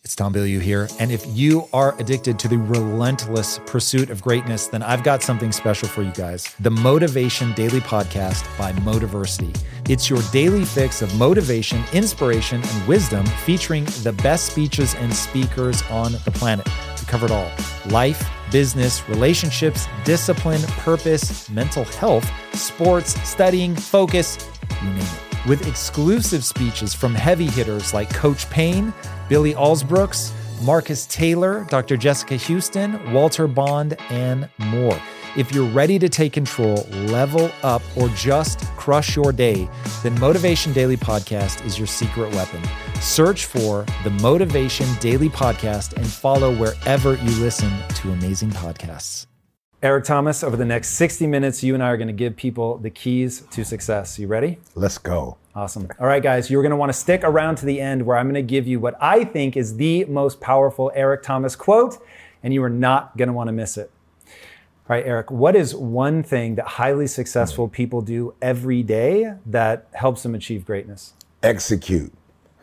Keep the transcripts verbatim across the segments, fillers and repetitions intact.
It's Tom Bilyeu here. And if you are addicted to the relentless pursuit of greatness, then I've got something special for you guys. The Motivation Daily Podcast by Motiversity. It's your daily fix of motivation, inspiration, and wisdom featuring the best speeches and speakers on the planet. We cover it all. Life, business, relationships, discipline, purpose, mental health, sports, studying, focus, you name it. With exclusive speeches from heavy hitters like Coach Payne, Billy Alsbrooks, Marcus Taylor, Doctor Jessica Houston, Walter Bond, and more. If you're ready to take control, level up, or just crush your day, then Motivation Daily Podcast is your secret weapon. Search for the Motivation Daily Podcast and follow wherever you listen to amazing podcasts. Eric Thomas, over the next sixty minutes, you and I are going to give people the keys to success. You ready? Let's go. Awesome. All right, guys, you're going to want to stick around to the end where I'm going to give you what I think is the most powerful Eric Thomas quote, and you are not going to want to miss it. All right, Eric, what is one thing that highly successful people do every day that helps them achieve greatness? Execute.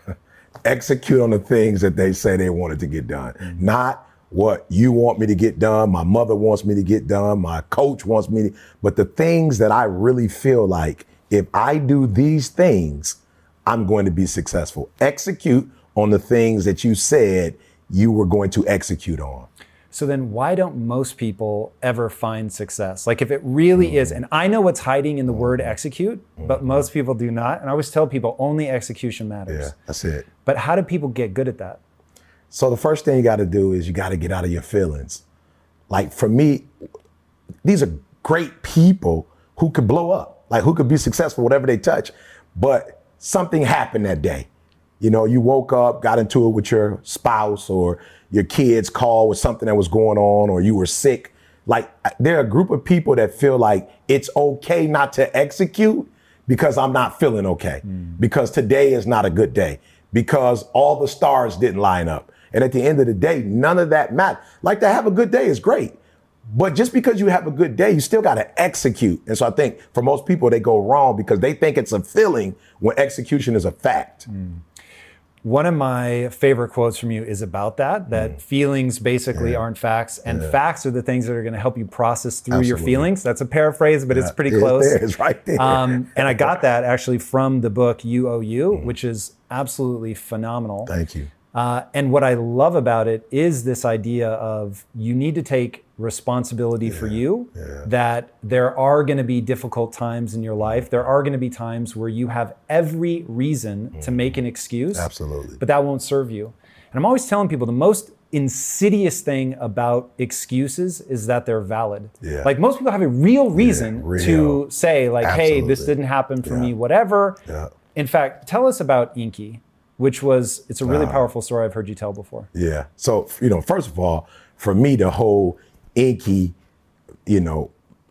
Execute on the things that they say they wanted to get done. Mm-hmm. Not what you want me to get done, my mother wants me to get done, my coach wants me to, but the things that I really feel like if I do these things, I'm going to be successful. Execute on the things that you said you were going to execute on. So then why don't most people ever find success? Like if it really mm-hmm. is, and I know what's hiding in the mm-hmm. word execute, mm-hmm. but most people do not. And I always tell people only execution matters. Yeah, that's it. But how do people get good at that? So the first thing you got to do is you got to get out of your feelings. Like for me, these are great people who could blow up, like who could be successful, whatever they touch. But something happened that day. You know, you woke up, got into it with your spouse or your kids called with something that was going on or you were sick. Like there are a group of people that feel like it's okay not to execute because I'm not feeling okay, mm. because today is not a good day, because all the stars didn't line up. And at the end of the day, none of that matters. Like to have a good day is great. But just because you have a good day, you still got to execute. And so I think for most people, they go wrong because they think it's a feeling when execution is a fact. Mm. One of my favorite quotes from you is about that, that mm. feelings basically yeah. aren't facts. And yeah. facts are the things that are going to help you process through Absolutely. Your feelings. That's a paraphrase, but yeah. it's pretty close. It's, there. It's right there. Um, and I got that actually from the book You Owe You, mm. which is absolutely phenomenal. Thank you. Uh, and what I love about it is this idea of you need to take responsibility yeah, for you, yeah. that there are going to be difficult times in your life. There are going to be times where you have every reason mm. to make an excuse. Absolutely. But that won't serve you. And I'm always telling people the most insidious thing about excuses is that they're valid. Yeah. Like most people have a real reason yeah, real. to say like, Absolutely. hey, this didn't happen for yeah. me, whatever. Yeah. In fact, tell us about Inky, which was, it's a really uh, powerful story I've heard you tell before. Yeah. So, you know, first of all, for me, the whole Inky, you know,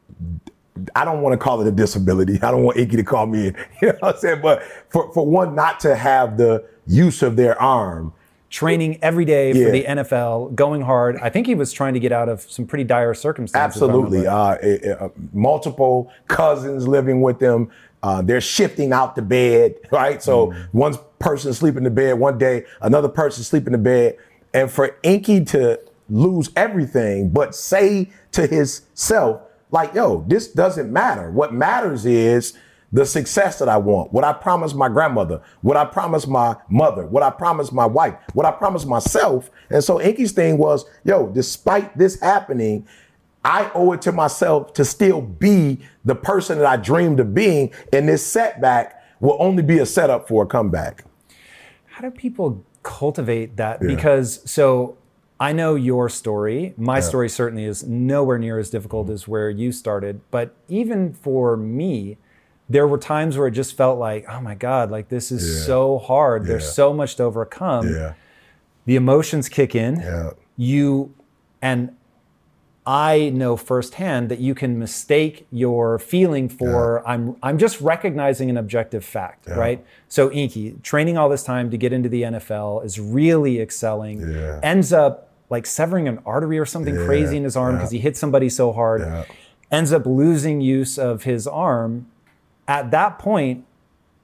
I don't want to call it a disability. I don't want Inky to call me, you know what I'm saying? But for, for one, not to have the use of their arm. Training every day yeah. for the N F L, going hard. I think he was trying to get out of some pretty dire circumstances. Absolutely. Uh, uh, multiple cousins living with them. Uh, they're shifting out the bed, right? So mm. one person sleep in the bed one day, another person sleep in the bed. And for Inky to lose everything, but say to himself, like, yo, this doesn't matter. What matters is the success that I want, what I promised my grandmother, what I promised my mother, what I promised my wife, what I promised myself. And so Inky's thing was, yo, despite this happening, I owe it to myself to still be the person that I dreamed of being, and this setback will only be a setup for a comeback. How do people cultivate that? Yeah. Because so I know your story. My yeah. story certainly is nowhere near as difficult mm-hmm. as where you started. But even for me, there were times where it just felt like, oh my God, like this is yeah. so hard. Yeah. There's so much to overcome. Yeah. The emotions kick in. Yeah. You, and I know firsthand that you can mistake your feeling for yeah. I'm I'm just recognizing an objective fact, yeah. right? So Inky, training all this time to get into the N F L, is really excelling, yeah. ends up like severing an artery or something yeah. crazy in his arm because yeah. he hit somebody so hard, yeah. ends up losing use of his arm. At that point,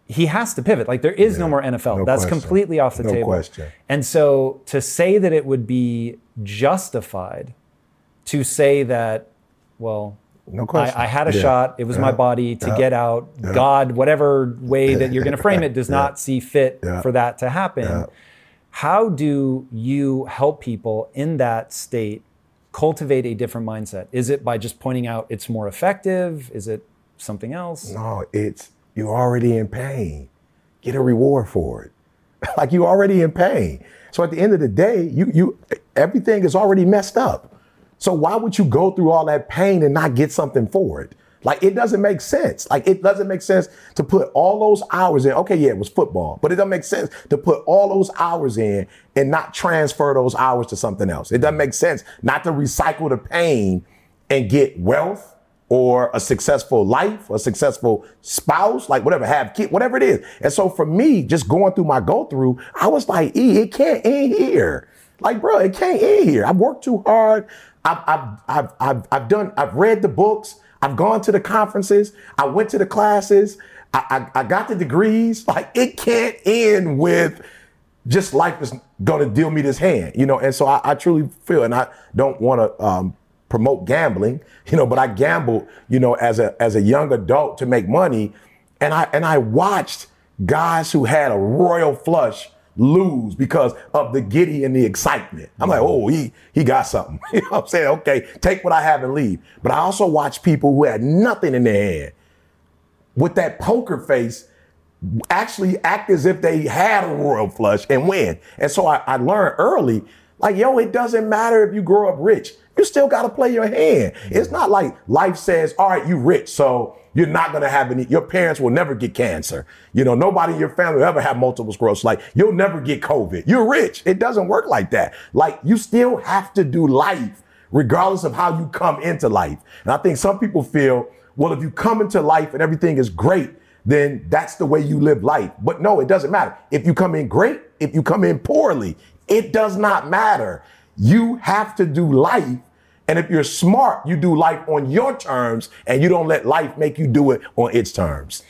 he has to pivot. Like there is yeah, no more N F L. No That's question. completely off the no table. Question. And so to say that it would be justified to say that, well, no question. I, I had a yeah. shot. It was yeah. my body to yeah. get out. Yeah. God, whatever way that you're going to frame it, does yeah. not see fit yeah. for that to happen. Yeah. How do you help people in that state cultivate a different mindset? Is it by just pointing out it's more effective? Is it something else? No, it's you're already in pain. Get a reward for it. Like you're already in pain. So at the end of the day, you you everything is already messed up. So why would you go through all that pain and not get something for it? Like it doesn't make sense. Like it doesn't make sense to put all those hours in. Okay, yeah, it was football, but it doesn't make sense to put all those hours in and not transfer those hours to something else. It doesn't make sense not to recycle the pain and get wealth or a successful life, a successful spouse, like whatever, have kids, whatever it is. And so for me, just going through my go through, I was like, E, it can't end here. Like, bro, it can't end here. I've worked too hard. I've, I've, I've, I've, I've done, I've read the books. I've gone to the conferences. I went to the classes. I, I, I got the degrees. Like it can't end with just life is going to deal me this hand, you know? And so I, I truly feel, and I don't want to um, promote gambling, you know, but I gambled, you know, as a, as a young adult to make money. And I, and I watched guys who had a royal flush lose because of the giddy and the excitement. I'm like, oh, he he got something. You know what I'm saying? Okay, take what I have and leave. But I also watch people who had nothing in their hand with that poker face actually act as if they had a royal flush and win. And so I, I learned early, like, yo, it doesn't matter if you grow up rich. You still got to play your hand. It's not like life says, all right, you rich, so you're not going to have any, your parents will never get cancer. You know, nobody in your family will ever have multiple sclerosis. Like, you'll never get COVID. You're rich. It doesn't work like that. Like, you still have to do life regardless of how you come into life. And I think some people feel, well, if you come into life and everything is great, then that's the way you live life. But no, it doesn't matter. If you come in great, if you come in poorly, it does not matter. You have to do life. And if you're smart, you do life on your terms and you don't let life make you do it on its terms.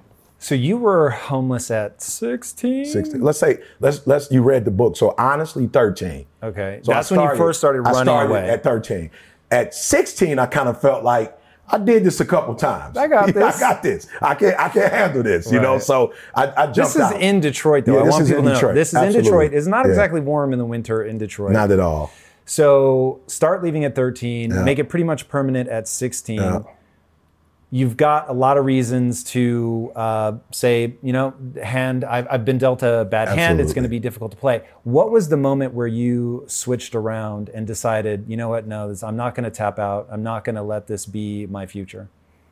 So you were homeless at sixteen? sixteen. Let's say, let's, let's, you read the book. So honestly, thirteen. Okay. So That's started, when you first started running I started away. At thirteen. At sixteen, I kind of felt like I did this a couple times. I got this. I got this. I can't, I can't handle this, you right. know? So I, I jumped This is out. in Detroit though. Yeah, I this want is people in to know. Detroit. This is Absolutely. in Detroit. It's not yeah. exactly warm in the winter in Detroit. Not at all. So start leaving at thirteen, Yeah. make it pretty much permanent at sixteen. Yeah. You've got a lot of reasons to uh, say, you know, hand, I've, I've been dealt a bad Absolutely. hand. It's going to be difficult to play. What was the moment where you switched around and decided, you know what, no, this, I'm not going to tap out. I'm not going to let this be my future.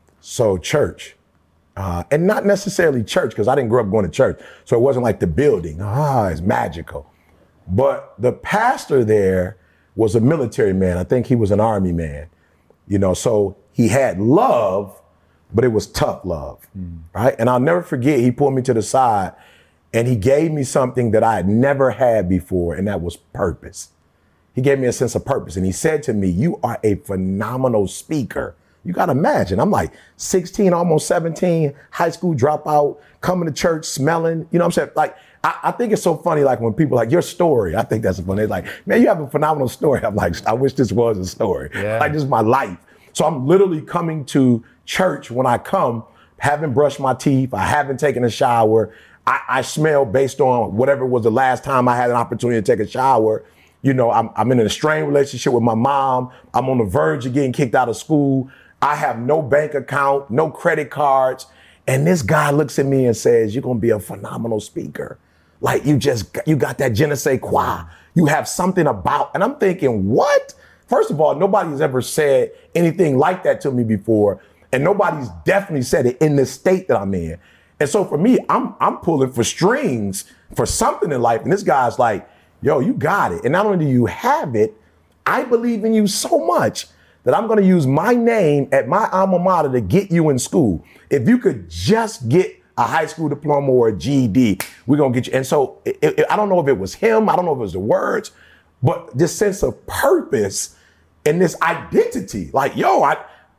So church, uh, and not necessarily church, because I didn't grow up going to church. So it wasn't like the building, ah, it's magical. But the pastor there was a military man. I think he was an army man, you know, so he had love, but it was tough love, mm. right? And I'll never forget, he pulled me to the side and he gave me something that I had never had before, and that was purpose. He gave me a sense of purpose. And he said to me, you are a phenomenal speaker. You got to imagine, I'm like sixteen, almost seventeen, high school dropout, coming to church, smelling, you know what I'm saying? Like, I, I think it's so funny, like when people like, your story, I think that's funny. They're like, man, you have a phenomenal story. I'm like, I wish this was a story. Yeah. Like, this is my life. So I'm literally coming to church when I come, haven't brushed my teeth, I haven't taken a shower. I, I smell based on whatever was the last time I had an opportunity to take a shower. You know, I'm, I'm in a strained relationship with my mom. I'm on the verge of getting kicked out of school. I have no bank account, no credit cards. And this guy looks at me and says, you're going to be a phenomenal speaker. Like you just, you got that je ne sais quoi. You have something about, and I'm thinking, what? First of all, nobody's ever said anything like that to me before. And nobody's definitely said it in the state that I'm in. And so for me, I'm, I'm pulling for strings for something in life. And this guy's like, yo, you got it. And not only do you have it, I believe in you so much that I'm going to use my name at my alma mater to get you in school. If you could just get a high school diploma or a G E D, we're going to get you. And so it, it, I don't know if it was him. I don't know if it was the words, but this sense of purpose and this identity, like, yo, I,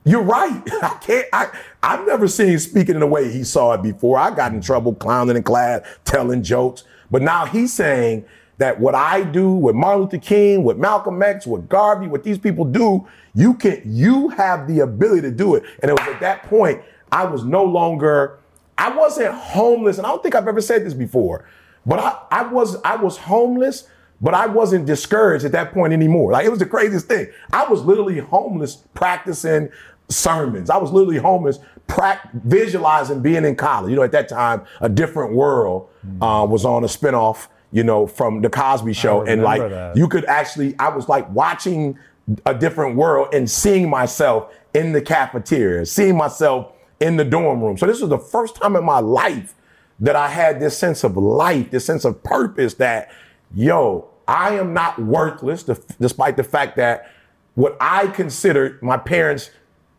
You're right. I can't, I, I've never seen speaking in the way he saw it before. I got in trouble clowning in class, telling jokes. But now he's saying that what I do with Martin Luther King, with Malcolm X, with Garvey, what these people do, you can, you have the ability to do it. And it was at that point, I was no longer, I wasn't homeless. And I don't think I've ever said this before, but I, I was, I was homeless, but I wasn't discouraged at that point anymore. Like, it was the craziest thing. I was literally homeless practicing sermons. I was literally homeless, pra- visualizing being in college. You know, at that time, A Different World uh, was on a spinoff, you know, from The Cosby Show. And like, that. you could actually, I was like watching A Different World and seeing myself in the cafeteria, seeing myself in the dorm room. So this was the first time in my life that I had this sense of life, this sense of purpose that, yo, I am not worthless, despite the fact that what I considered my parents,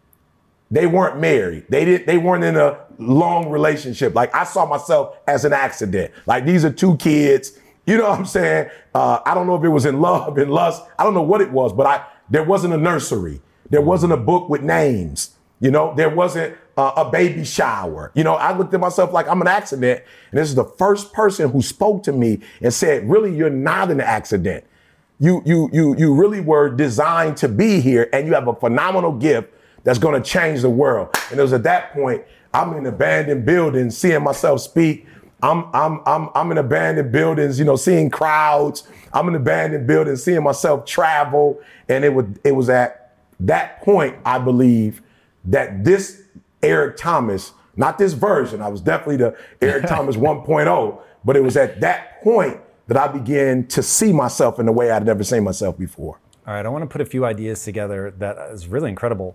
they weren't married. They didn't, they weren't in a long relationship. Like, I saw myself as an accident. Like, these are two kids, you know what I'm saying? Uh, I don't know if it was in love, in lust. I don't know what it was, but I, there wasn't a nursery. There wasn't a book with names. You know, there wasn't uh, a baby shower. You know, I looked at myself like I'm an accident. And this is the first person who spoke to me and said, really, you're not an accident. You, you, you, you really were designed to be here, and you have a phenomenal gift that's going to change the world. And it was at that point, I'm in abandoned buildings, seeing myself speak. I'm, I'm, I'm, I'm in abandoned buildings, you know, seeing crowds. I'm in abandoned buildings, seeing myself travel. And it was, it was at that point, I believe, that this Eric Thomas, not this version, I was definitely the Eric Thomas one point oh, but it was at that point that I began to see myself in a way I'd never seen myself before. All right, I want to put a few ideas together that is really incredible.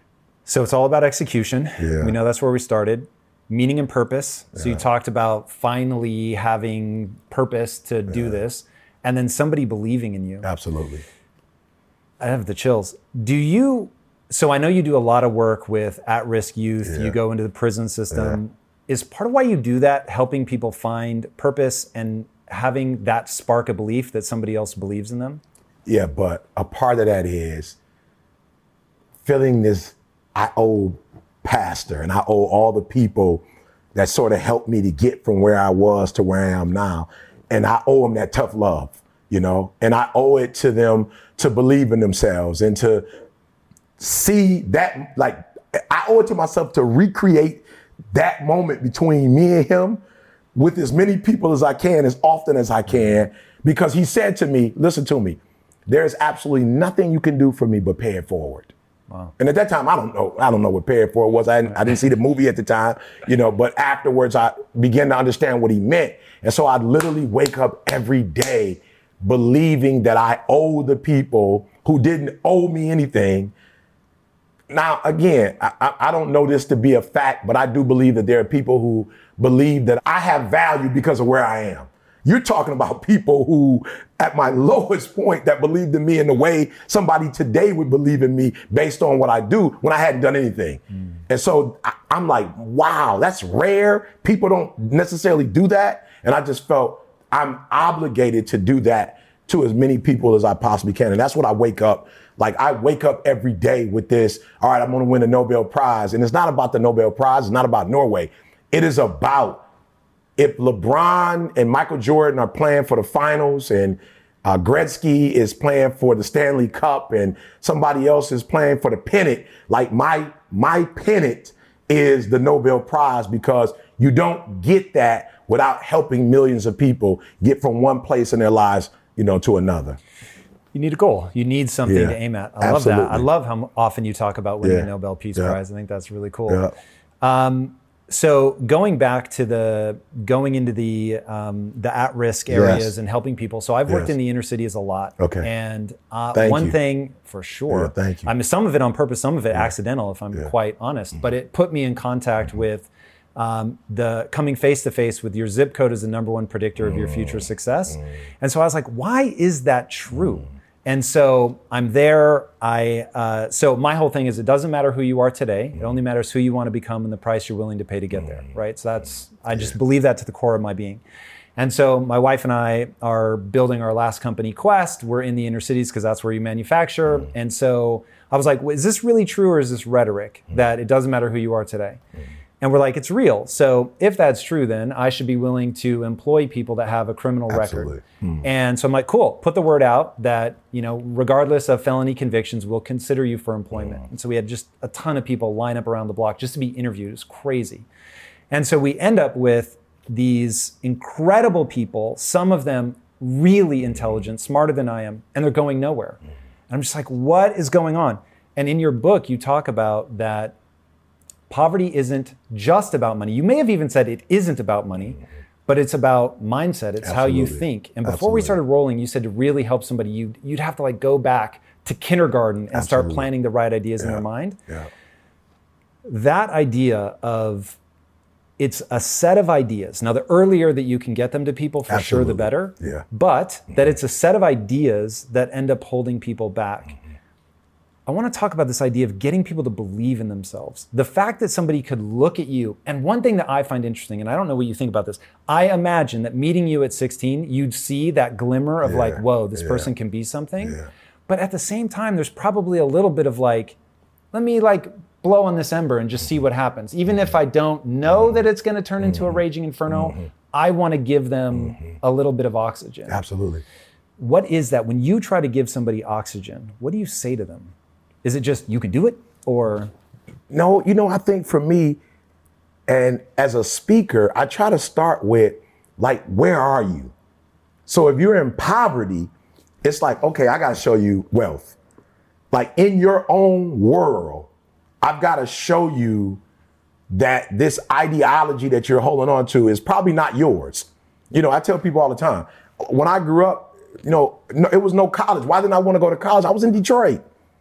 So it's all about execution. Yeah. We know that's where we started. Meaning and purpose. So Yeah. you talked about finally having purpose to do Yeah. this, and then somebody believing in you. Absolutely. I have the chills. Do you, so I know you do a lot of work with at-risk youth. Yeah. You go into the prison system. Is part of why you do that helping people find purpose and having that spark of belief that somebody else believes in them? Yeah, but a part of that is feeling this, I owe pastor and I owe all the people that sort of helped me to get from where I was to where I am now. And I owe them that tough love, you know, and I owe it to them to believe in themselves and to see that, like, I owe it to myself to recreate that moment between me and him with as many people as I can, as often as I can, because he said to me, listen to me, there's absolutely nothing you can do for me but pay it forward. Wow. And at that time, I don't know, I don't know what pay it forward was. I didn't, I didn't see the movie at the time, you know, but afterwards I began to understand what he meant. And so I'd literally wake up every day believing that I owe the people who didn't owe me anything. Now, again, I, I don't know this to be a fact, but I do believe that there are people who believe that I have value because of where I am. You're talking about people who, at my lowest point, that believed in me in the way somebody today would believe in me based on what I do when I hadn't done anything. Mm. And so I, I'm like, wow, that's rare. People don't necessarily do that. And I just felt I'm obligated to do that to as many people as I possibly can. And that's what I wake up. Like, I wake up every day with this, all right, I'm going to win a Nobel Prize. And it's not about the Nobel Prize. It's not about Norway. It is about if LeBron and Michael Jordan are playing for the finals and uh, Gretzky is playing for the Stanley Cup and somebody else is playing for the pennant, like my my pennant is the Nobel Prize, because you don't get that without helping millions of people get from one place in their lives, you know, to another. You need a goal. You need something Yeah, to aim at. I absolutely. love that. I love how often you talk about winning Yeah, a Nobel Peace yeah. Prize. I think that's really cool. Yeah. Um, so going back to the going into the um, the at-risk areas Yes. and helping people. So I've worked Yes. in the inner cities a lot. Okay. And uh, Thank one you. thing for sure. Yeah, thank you. I mean, some of it on purpose, some of it accidental, if I'm Yeah. quite honest. But it put me in contact with um, the coming face to face with your zip code as the number one predictor of your future success. And so I was like, why is that true? And so I'm there. I uh, so my whole thing is, it doesn't matter who you are today. It only matters who you want to become and the price you're willing to pay to get there, right? So that's, I just believe that to the core of my being. And so my wife and I are building our last company, Quest. We're in the inner cities because that's where you manufacture. Mm. And so I was like, well, is this really true or is this rhetoric mm. that it doesn't matter who you are today? Mm. And we're like, it's real. So if that's true, then I should be willing to employ people that have a criminal Absolutely. record. Mm. And so I'm like, cool, put the word out that, you know, regardless of felony convictions, we'll consider you for employment. Mm. And so we had just a ton of people line up around the block just to be interviewed. It was crazy. And so we end up with these incredible people, some of them really intelligent, smarter than I am, and they're going nowhere. Mm. And I'm just like, what is going on? And in your book, you talk about that poverty isn't just about money. You may have even said it isn't about money, but it's about mindset. It's Absolutely. How you think. And before Absolutely. We started rolling, you said to really help somebody, you'd, you'd have to like go back to kindergarten and Absolutely. Start planting the right ideas yeah. in their mind. Yeah. That idea of it's a set of ideas. Now, the earlier that you can get them to people, for Absolutely. Sure, the better. Yeah. But Mm-hmm. that it's a set of ideas that end up holding people back. Mm-hmm. I want to talk about this idea of getting people to believe in themselves. The fact that somebody could look at you, and one thing that I find interesting, and I don't know what you think about this, I imagine that meeting you at sixteen, you'd see that glimmer of yeah, like, whoa, this yeah. person can be something. Yeah. But at the same time, there's probably a little bit of like, let me like blow on this ember and just see what happens. Even if I don't know that it's going to turn into a raging inferno, mm-hmm. I want to give them mm-hmm. a little bit of oxygen. Absolutely. What is that? When you try to give somebody oxygen, what do you say to them? Is it just, you can do it, or? No, you know, I think for me, and as a speaker, I try to start with, like, where are you? So if you're in poverty, it's like, okay, I got to show you wealth. Like, in your own world, I've got to show you that this ideology that you're holding on to is probably not yours. You know, I tell people all the time, when I grew up, you know, no, it was no college. Why didn't I want to go to college? I was in Detroit.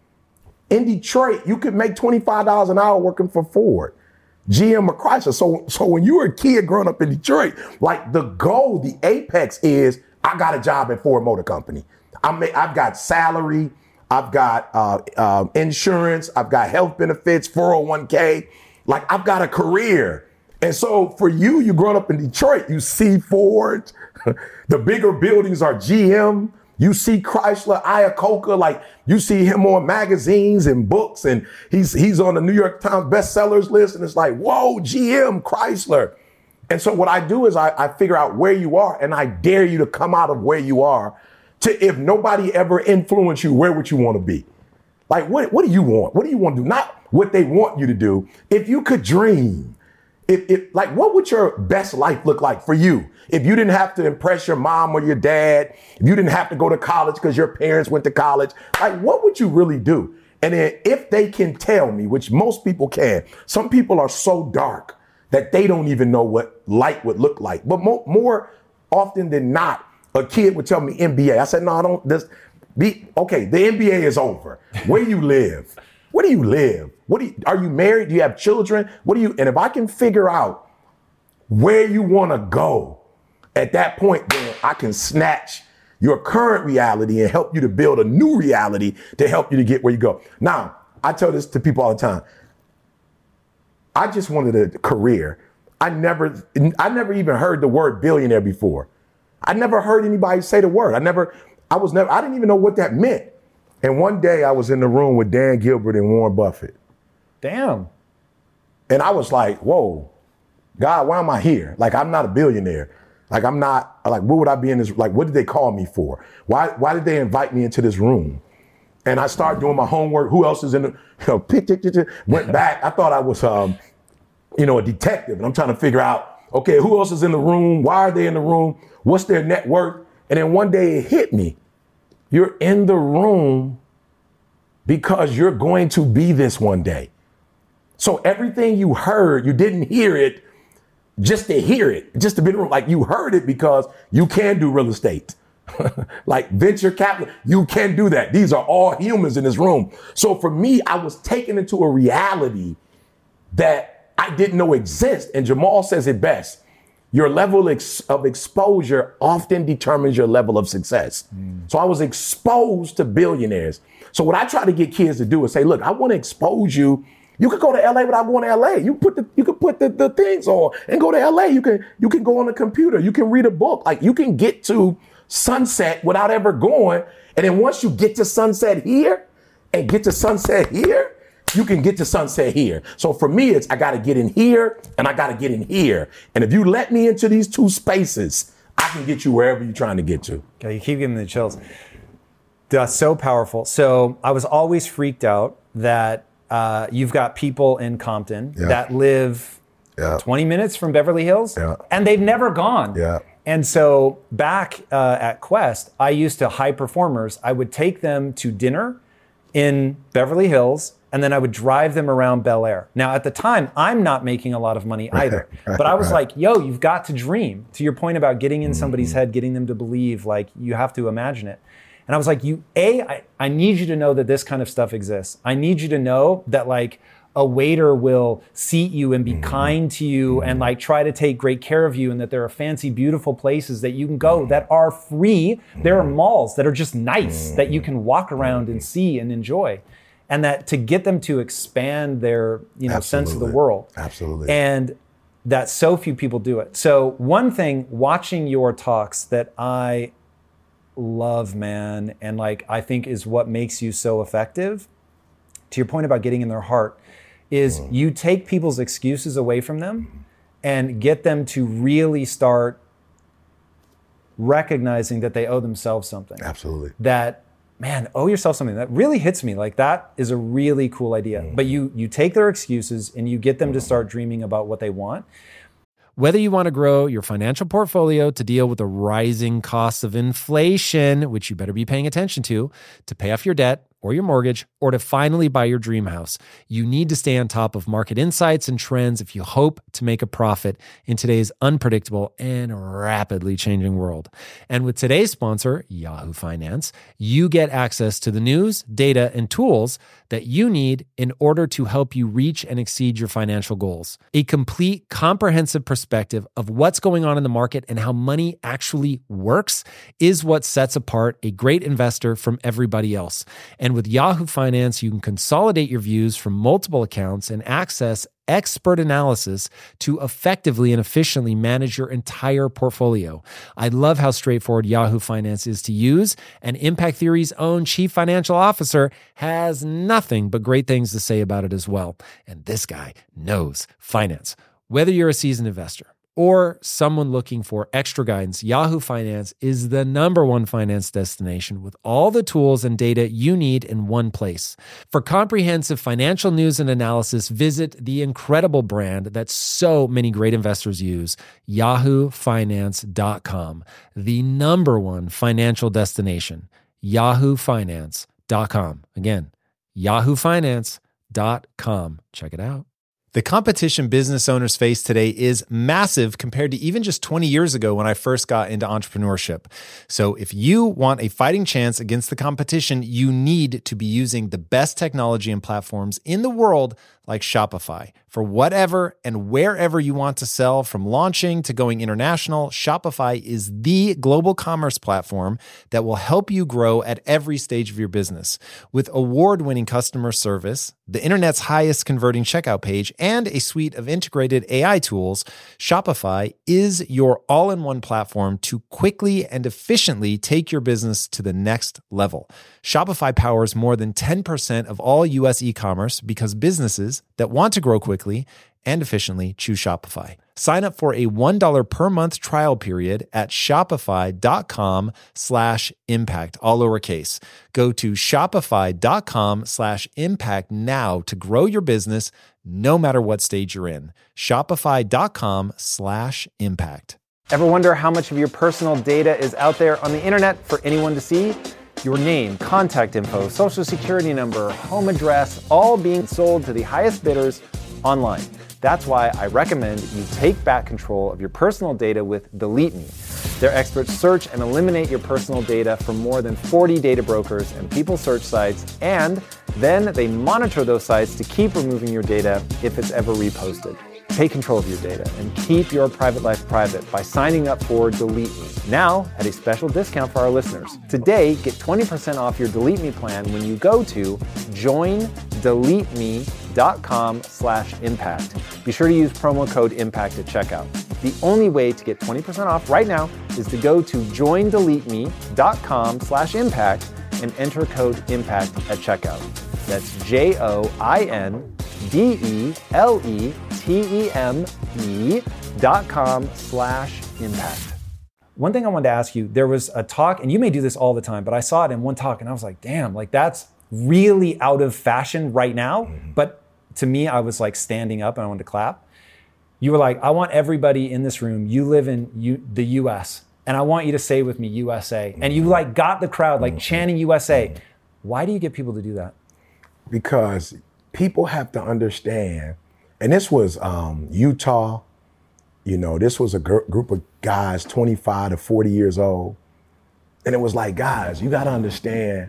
In Detroit, you could make twenty-five dollars an hour working for Ford, G M or Chrysler. So, so when you were a kid growing up in Detroit, like the goal, the apex is, I got a job at Ford Motor Company. I'm, I've got salary, I've got uh, uh, insurance, I've got health benefits, four oh one k. Like, I've got a career. And so for you, you growing up in Detroit, you see Ford, the bigger buildings are G M. You see Chrysler, Iacocca, like you see him on magazines and books, and he's he's on the New York Times bestsellers list, and it's like, whoa, G M, Chrysler. And so what I do is I, I figure out where you are, and I dare you to come out of where you are to, if nobody ever influenced you, where would you want to be? Like, what, what do you want? What do you want to do? Not what they want you to do. If you could dream, if, if like, what would your best life look like for you? If you didn't have to impress your mom or your dad, if you didn't have to go to college because your parents went to college, like, what would you really do? And then if they can tell me, which most people can, some people are so dark that they don't even know what light would look like. But more, more often than not, a kid would tell me N B A. I said, no, I don't, this, be, okay, the N B A is over. Where do you live? Where do you live? What do you, are you married? Do you have children? What do you, and if I can figure out where you want to go, at that point, then I can snatch your current reality and help you to build a new reality to help you to get where you go. Now, I tell this to people all the time. I just wanted a career. I never, I never even heard the word billionaire before. I never heard anybody say the word. I never, I was never, I didn't even know what that meant. And one day I was in the room with Dan Gilbert and Warren Buffett. Damn. And I was like, whoa, God, why am I here? Like, I'm not a billionaire. Like, I'm not, like, what would I be in this, like, what did they call me for? Why why did they invite me into this room? And I started doing my homework. Who else is in the, you know, pick, tick, tick, tick. Went back. I thought I was, um, you know, a detective. And I'm trying to figure out, okay, who else is in the room? Why are they in the room? What's their net worth? And then one day it hit me. You're in the room because you're going to be this one day. So everything you heard, you didn't hear it just to hear it, just to be in the room. Like, you heard it because you can do real estate. Like venture capital, you can do that. These are all humans in this room. So for me, I was taken into a reality that I didn't know exist. And Jamal says it best. Your level ex- of exposure often determines your level of success. Mm. So I was exposed to billionaires. So what I try to get kids to do is say, look, I want to expose you You could go to L A without going to L A. You put the you could put the, the things on and go to L A. You can you can go on the computer. You can read a book. Like you can get to sunset without ever going. And then once you get to sunset here and get to sunset here, you can get to sunset here. So for me, it's I got to get in here and I got to get in here. And if you let me into these two spaces, I can get you wherever you're trying to get to. Okay, you keep giving me the chills. That's so powerful. So I was always freaked out that uh, you've got people in Compton yeah. that live yeah. twenty minutes from Beverly Hills yeah. and they've never gone. Yeah. And so back uh, at Quest, I used to high performers. I would take them to dinner in Beverly Hills, and then I would drive them around Bel Air. Now, at the time, I'm not making a lot of money either. Right, but I was right. like, yo, you've got to dream. To your point about getting in somebody's mm-hmm. head, getting them to believe, like, you have to imagine it. And I was like, you, A, I, I need you to know that this kind of stuff exists. I need you to know that, like, a waiter will seat you and be mm-hmm. kind to you mm-hmm. and like try to take great care of you, and that there are fancy, beautiful places that you can go mm-hmm. that are free. Mm-hmm. There are malls that are just nice mm-hmm. that you can walk around and see and enjoy. And that to get them to expand their, you know, Absolutely. sense of the world. Absolutely. And that so few people do it. So one thing, watching your talks that I love, man, and like I think is what makes you so effective, to your point about getting in their heart, is mm. you take people's excuses away from them and get them to really start recognizing that they owe themselves something. Absolutely. That, man, owe yourself something. That really hits me. Like that is a really cool idea. Mm. But you you take their excuses and you get them mm. to start dreaming about what they want. Whether you want to grow your financial portfolio to deal with the rising costs of inflation, which you better be paying attention to, to pay off your debt or your mortgage, or to finally buy your dream house, you need to stay on top of market insights and trends if you hope to make a profit in today's unpredictable and rapidly changing world. And with today's sponsor, Yahoo Finance, you get access to the news, data, and tools that you need in order to help you reach and exceed your financial goals. A complete, comprehensive perspective of what's going on in the market and how money actually works is what sets apart a great investor from everybody else. And with Yahoo Finance, you can consolidate your views from multiple accounts and access expert analysis to effectively and efficiently manage your entire portfolio. I love how straightforward Yahoo Finance is to use, and Impact Theory's own chief financial officer has nothing but great things to say about it as well. And this guy knows finance. Whether you're a seasoned investor or someone looking for extra guidance, Yahoo Finance is the number one finance destination with all the tools and data you need in one place. For comprehensive financial news and analysis, visit the incredible brand that so many great investors use, yahoo finance dot com, the number one financial destination, yahoo finance dot com. Again, yahoo finance dot com. Check it out. The competition business owners face today is massive compared to even just twenty years ago when I first got into entrepreneurship. So if you want a fighting chance against the competition, you need to be using the best technology and platforms in the world like Shopify. For whatever and wherever you want to sell, from launching to going international, Shopify is the global commerce platform that will help you grow at every stage of your business. With award-winning customer service, the internet's highest converting checkout page, and a suite of integrated A I tools, Shopify is your all-in-one platform to quickly and efficiently take your business to the next level. Shopify powers more than ten percent of all U S e-commerce because businesses that want to grow quickly and efficiently choose Shopify. Sign up for a one dollar per month trial period at shopify.com slash impact, all lowercase. Go to shopify.com slash impact now to grow your business no matter what stage you're in. Shopify.com slash impact. Ever wonder how much of your personal data is out there on the internet for anyone to see? Your name, contact info, social security number, home address, all being sold to the highest bidders online. That's why I recommend you take back control of your personal data with Delete Me. Their experts search and eliminate your personal data from more than forty data brokers and people search sites, and then they monitor those sites to keep removing your data if it's ever reposted. Take control of your data and keep your private life private by signing up for Delete Me. Now, at a special discount for our listeners. Today, get twenty percent off your Delete Me plan when you go to join delete me dot com slash impact. Be sure to use promo code IMPACT at checkout. The only way to get twenty percent off right now is to go to join delete me dot com slash impact and enter code IMPACT at checkout. That's J O I N D E L E T E M E dot com slash impact. One thing I wanted to ask you, there was a talk, and you may do this all the time, but I saw it in one talk and I was like, damn, like that's really out of fashion right now. Mm-hmm. But to me, I was like standing up and I wanted to clap. You were like, I want everybody in this room, you live in U- the U S, and I want you to say with me, U S A. Mm-hmm. And you like got the crowd like mm-hmm. chanting U S A. Mm-hmm. Why do you get people to do that? Because people have to understand, and this was um, Utah, you know, this was a gr- group of guys, twenty-five to forty years old. And it was like, guys, you got to understand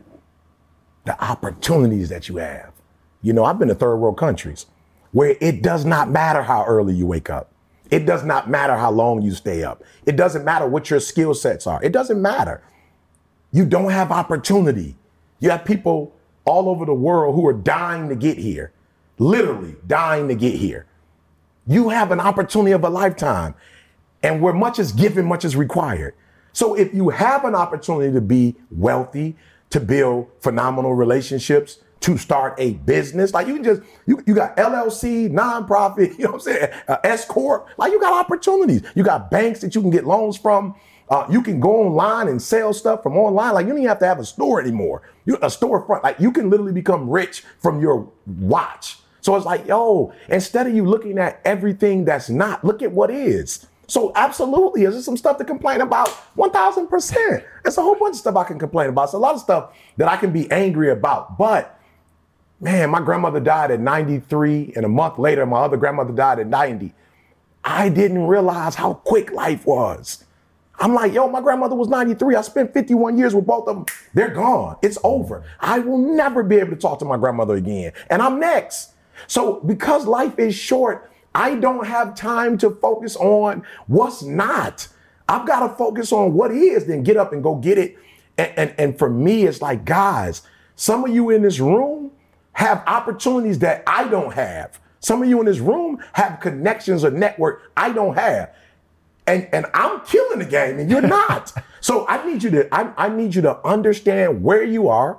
the opportunities that you have. You know, I've been to third world countries where it does not matter how early you wake up. It does not matter how long you stay up. It doesn't matter what your skill sets are. It doesn't matter. You don't have opportunity. You have people all over the world who are dying to get here, literally dying to get here. You have an opportunity of a lifetime, and where much is given, much is required. So if you have an opportunity to be wealthy, to build phenomenal relationships, to start a business, like you can just, you, you got L L C, nonprofit, you know what I'm saying, uh, S Corp, like you got opportunities. You got banks that you can get loans from. Uh, you can go online and sell stuff from online. Like you don't even have to have a store anymore. You a storefront. Like you can literally become rich from your watch. So it's like, yo, instead of you looking at everything that's not, look at what is. So absolutely, is there some stuff to complain about? one thousand percent. There's a whole bunch of stuff I can complain about. It's a lot of stuff that I can be angry about. But man, my grandmother died at ninety-three, and a month later, my other grandmother died at ninety. I didn't realize how quick life was. I'm like, yo, my grandmother was ninety-three. I spent fifty-one years with both of them. They're gone. It's over. I will never be able to talk to my grandmother again. And I'm next. So because life is short, I don't have time to focus on what's not. I've got to focus on what is, then get up and go get it. And, and, and for me, it's like, guys, some of you in this room have opportunities that I don't have. Some of you in this room have connections or network I don't have. And, and I'm killing the game and you're not. So I need you to, I, I need you to understand where you are.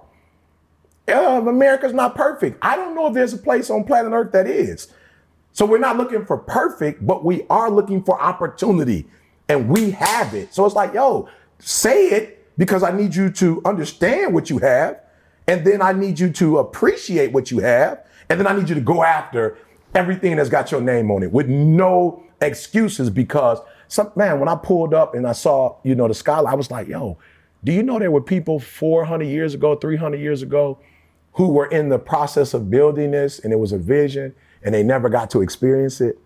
Uh, America's not perfect. I don't know if there's a place on planet Earth that is. So we're not looking for perfect, but we are looking for opportunity, and we have it. So it's like, yo, say it, because I need you to understand what you have. And then I need you to appreciate what you have. And then I need you to go after everything that's got your name on it with no excuses, because some, man, when I pulled up and I saw, you know, the skyline, I was like, yo, do you know there were people four hundred years ago, three hundred years ago, who were in the process of building this, and it was a vision and they never got to experience it?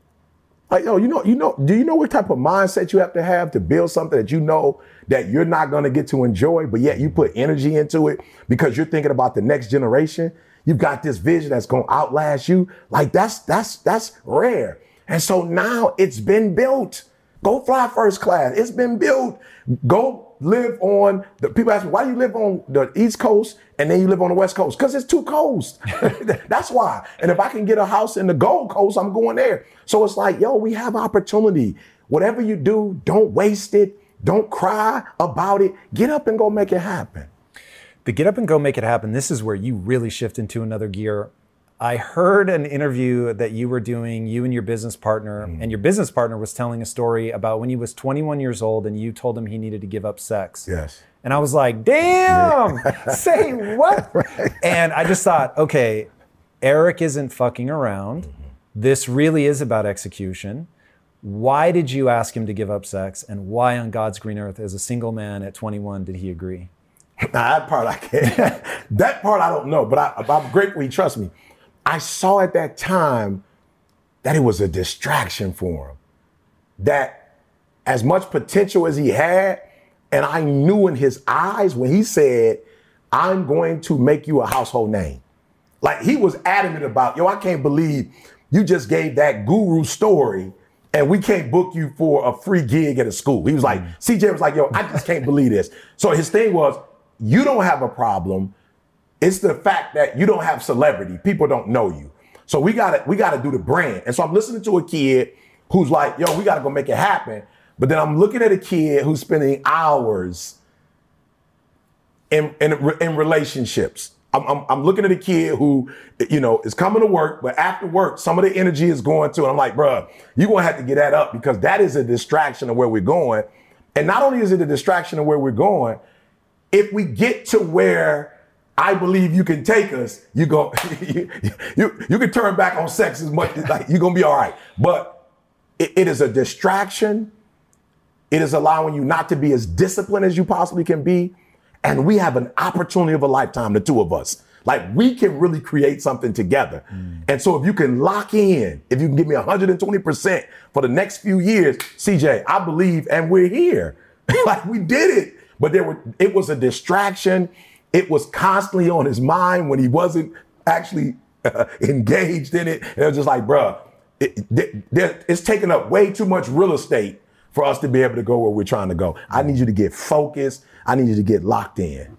Like, yo, you know, you know, do you know what type of mindset you have to have to build something that you know that you're not going to get to enjoy, but yet you put energy into it because you're thinking about the next generation? You've got this vision that's going to outlast you. Like that's, that's, that's rare. And so now it's been built. Go fly first class. It's been built. Go live on the, people ask me, why do you live on the East Coast and then you live on the West Coast? Because it's too cold. That's why. And if I can get a house in the Gold Coast, I'm going there. So it's like, yo, we have opportunity. Whatever you do, don't waste it. Don't cry about it. Get up and go make it happen. The get up and go make it happen. This is where you really shift into another gear. I heard an interview that you were doing, you and your business partner, mm. and your business partner was telling a story about when he was twenty-one years old and you told him he needed to give up sex. Yes. And I was like, damn, yeah. Say what? Right. And I just thought, okay, Eric isn't fucking around. Mm-hmm. This really is about execution. Why did you ask him to give up sex? And why on God's green earth, as a single man at twenty-one, did he agree? Now, that part I can't. That part I don't know, but I, I'm grateful he trusts me. I saw at that time that it was a distraction for him. That as much potential as he had, and I knew in his eyes when he said, I'm going to make you a household name. Like he was adamant about, yo, I can't believe you just gave that guru story and we can't book you for a free gig at a school. He was like, mm. C J was like, yo, I just can't believe this. So his thing was, you don't have a problem. It's the fact that you don't have celebrity. People don't know you. So we gotta, we gotta do the brand. And so I'm listening to a kid who's like, yo, we gotta go make it happen. But then I'm looking at a kid who's spending hours in, in, in relationships. I'm, I'm, I'm looking at a kid who, you know, is coming to work, but after work, some of the energy is going to, and I'm like, bruh, you're gonna have to get that up because that is a distraction of where we're going. And not only is it a distraction of where we're going, if we get to where I believe you can take us, you go, you, you, you can turn back on sex as much as like, you're gonna be all right. But it, it is a distraction. It is allowing you not to be as disciplined as you possibly can be. And we have an opportunity of a lifetime, the two of us. Like we can really create something together. Mm. And so if you can lock in, if you can give me one hundred twenty percent for the next few years, C J, I believe, and we're here. Like we did it. But there were, it was a distraction. It was constantly on his mind when he wasn't actually uh, engaged in it. And it was just like, bruh, it, it, it's taking up way too much real estate for us to be able to go where we're trying to go. I need you to get focused. I need you to get locked in.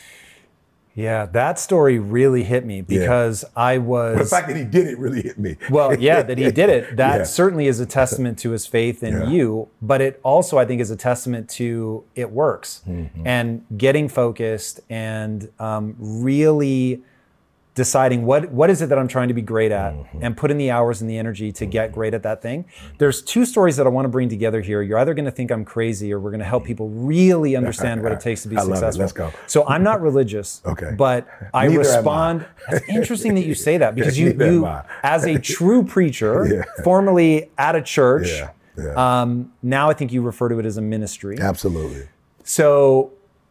Yeah, that story really hit me because yeah. I was... The fact that he did it really hit me. Well, yeah, that he did it. That yeah. certainly is a testament to his faith in yeah. you, but it also, I think, is a testament to it works. Mm-hmm. And getting focused and um, really deciding what what is it that I'm trying to be great at mm-hmm. and put in the hours and the energy to mm-hmm. get great at that thing. There's two stories that I want to bring together here. You're either going to think I'm crazy or we're going to help people really understand what it takes to be I love successful. It. Let's go. So I'm not religious, okay. but I Neither respond. It's interesting that you say that because you, you as a true preacher, yeah. formerly at a church, yeah. Yeah. Um, now I think you refer to it as a ministry. Absolutely. So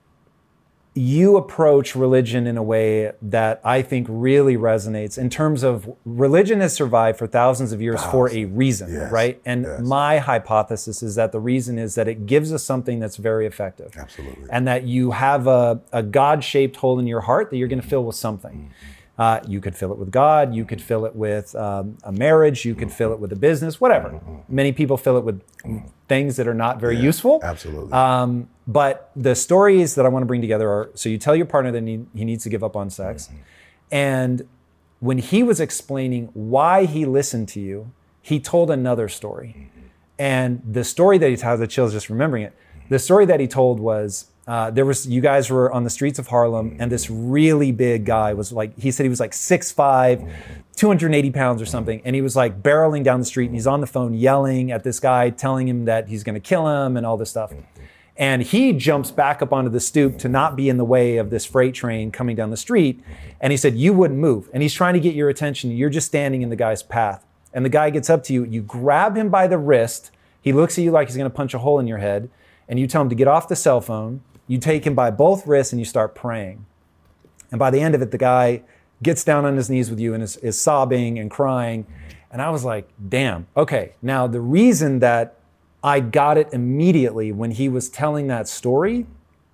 you approach religion in a way that I think really resonates in terms of religion has survived for thousands of years thousands. for a reason, yes. right? And yes. my hypothesis is that the reason is that it gives us something that's very effective. Absolutely. And that you have a, a God-shaped hole in your heart that you're going to fill with something. Mm-hmm. Uh, you could fill it with God, you could fill it with um, a marriage, you could fill it with a business, whatever. Mm-hmm. Many people fill it with things that are not very yeah, useful. Absolutely. Um, but the stories that I want to bring together are, so you tell your partner that he, he needs to give up on sex. Mm-hmm. And when he was explaining why he listened to you, he told another story. Mm-hmm. And the story that he tells, the chills just remembering it, the story that he told was, Uh, there was, you guys were on the streets of Harlem and this really big guy was like, he said he was like six five, two hundred eighty pounds or something. And he was like barreling down the street and he's on the phone yelling at this guy, telling him that he's going to kill him and all this stuff. And he jumps back up onto the stoop to not be in the way of this freight train coming down the street. And he said, you wouldn't move. And he's trying to get your attention. You're just standing in the guy's path. And the guy gets up to you, you grab him by the wrist. He looks at you like he's going to punch a hole in your head. And you tell him to get off the cell phone. You take him by both wrists and you start praying. And by the end of it, the guy gets down on his knees with you and is, is sobbing and crying. And I was like, damn, okay. Now, the reason that I got it immediately when he was telling that story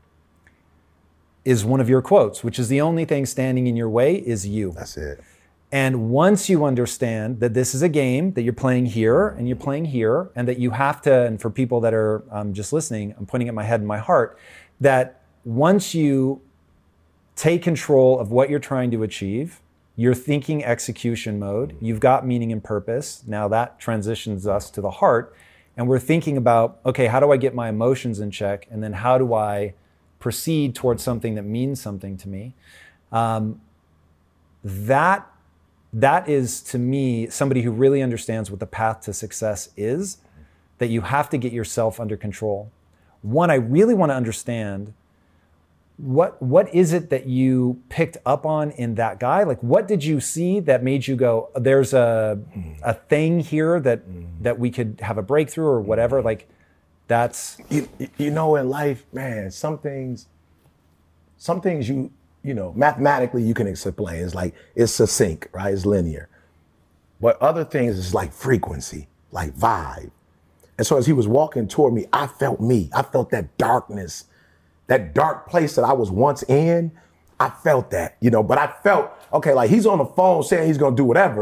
is one of your quotes, which is the only thing standing in your way is you. That's it. And once you understand that this is a game, that you're playing here and you're playing here, and that you have to, and for people that are um, just listening, I'm pointing at my head and my heart, that once you take control of what you're trying to achieve, you're thinking execution mode, you've got meaning and purpose. Now that transitions us to the heart, and we're thinking about, okay, how do I get my emotions in check? And then how do I proceed towards something that means something to me? Um, that That is, to me, somebody who really understands what the path to success is, that you have to get yourself under control. One, I really want to understand, what what is it that you picked up on in that guy? Like, what did you see that made you go, there's a a thing here that that we could have a breakthrough or whatever? Like, that's... You, you know, in life, man, some things, some things you... you know, mathematically you can explain. It's like, it's succinct, right? It's linear. But other things is like frequency, like vibe. And so as he was walking toward me, I felt me. I felt that darkness, that dark place that I was once in. I felt that, you know, but I felt, okay, like he's on the phone saying he's gonna do whatever,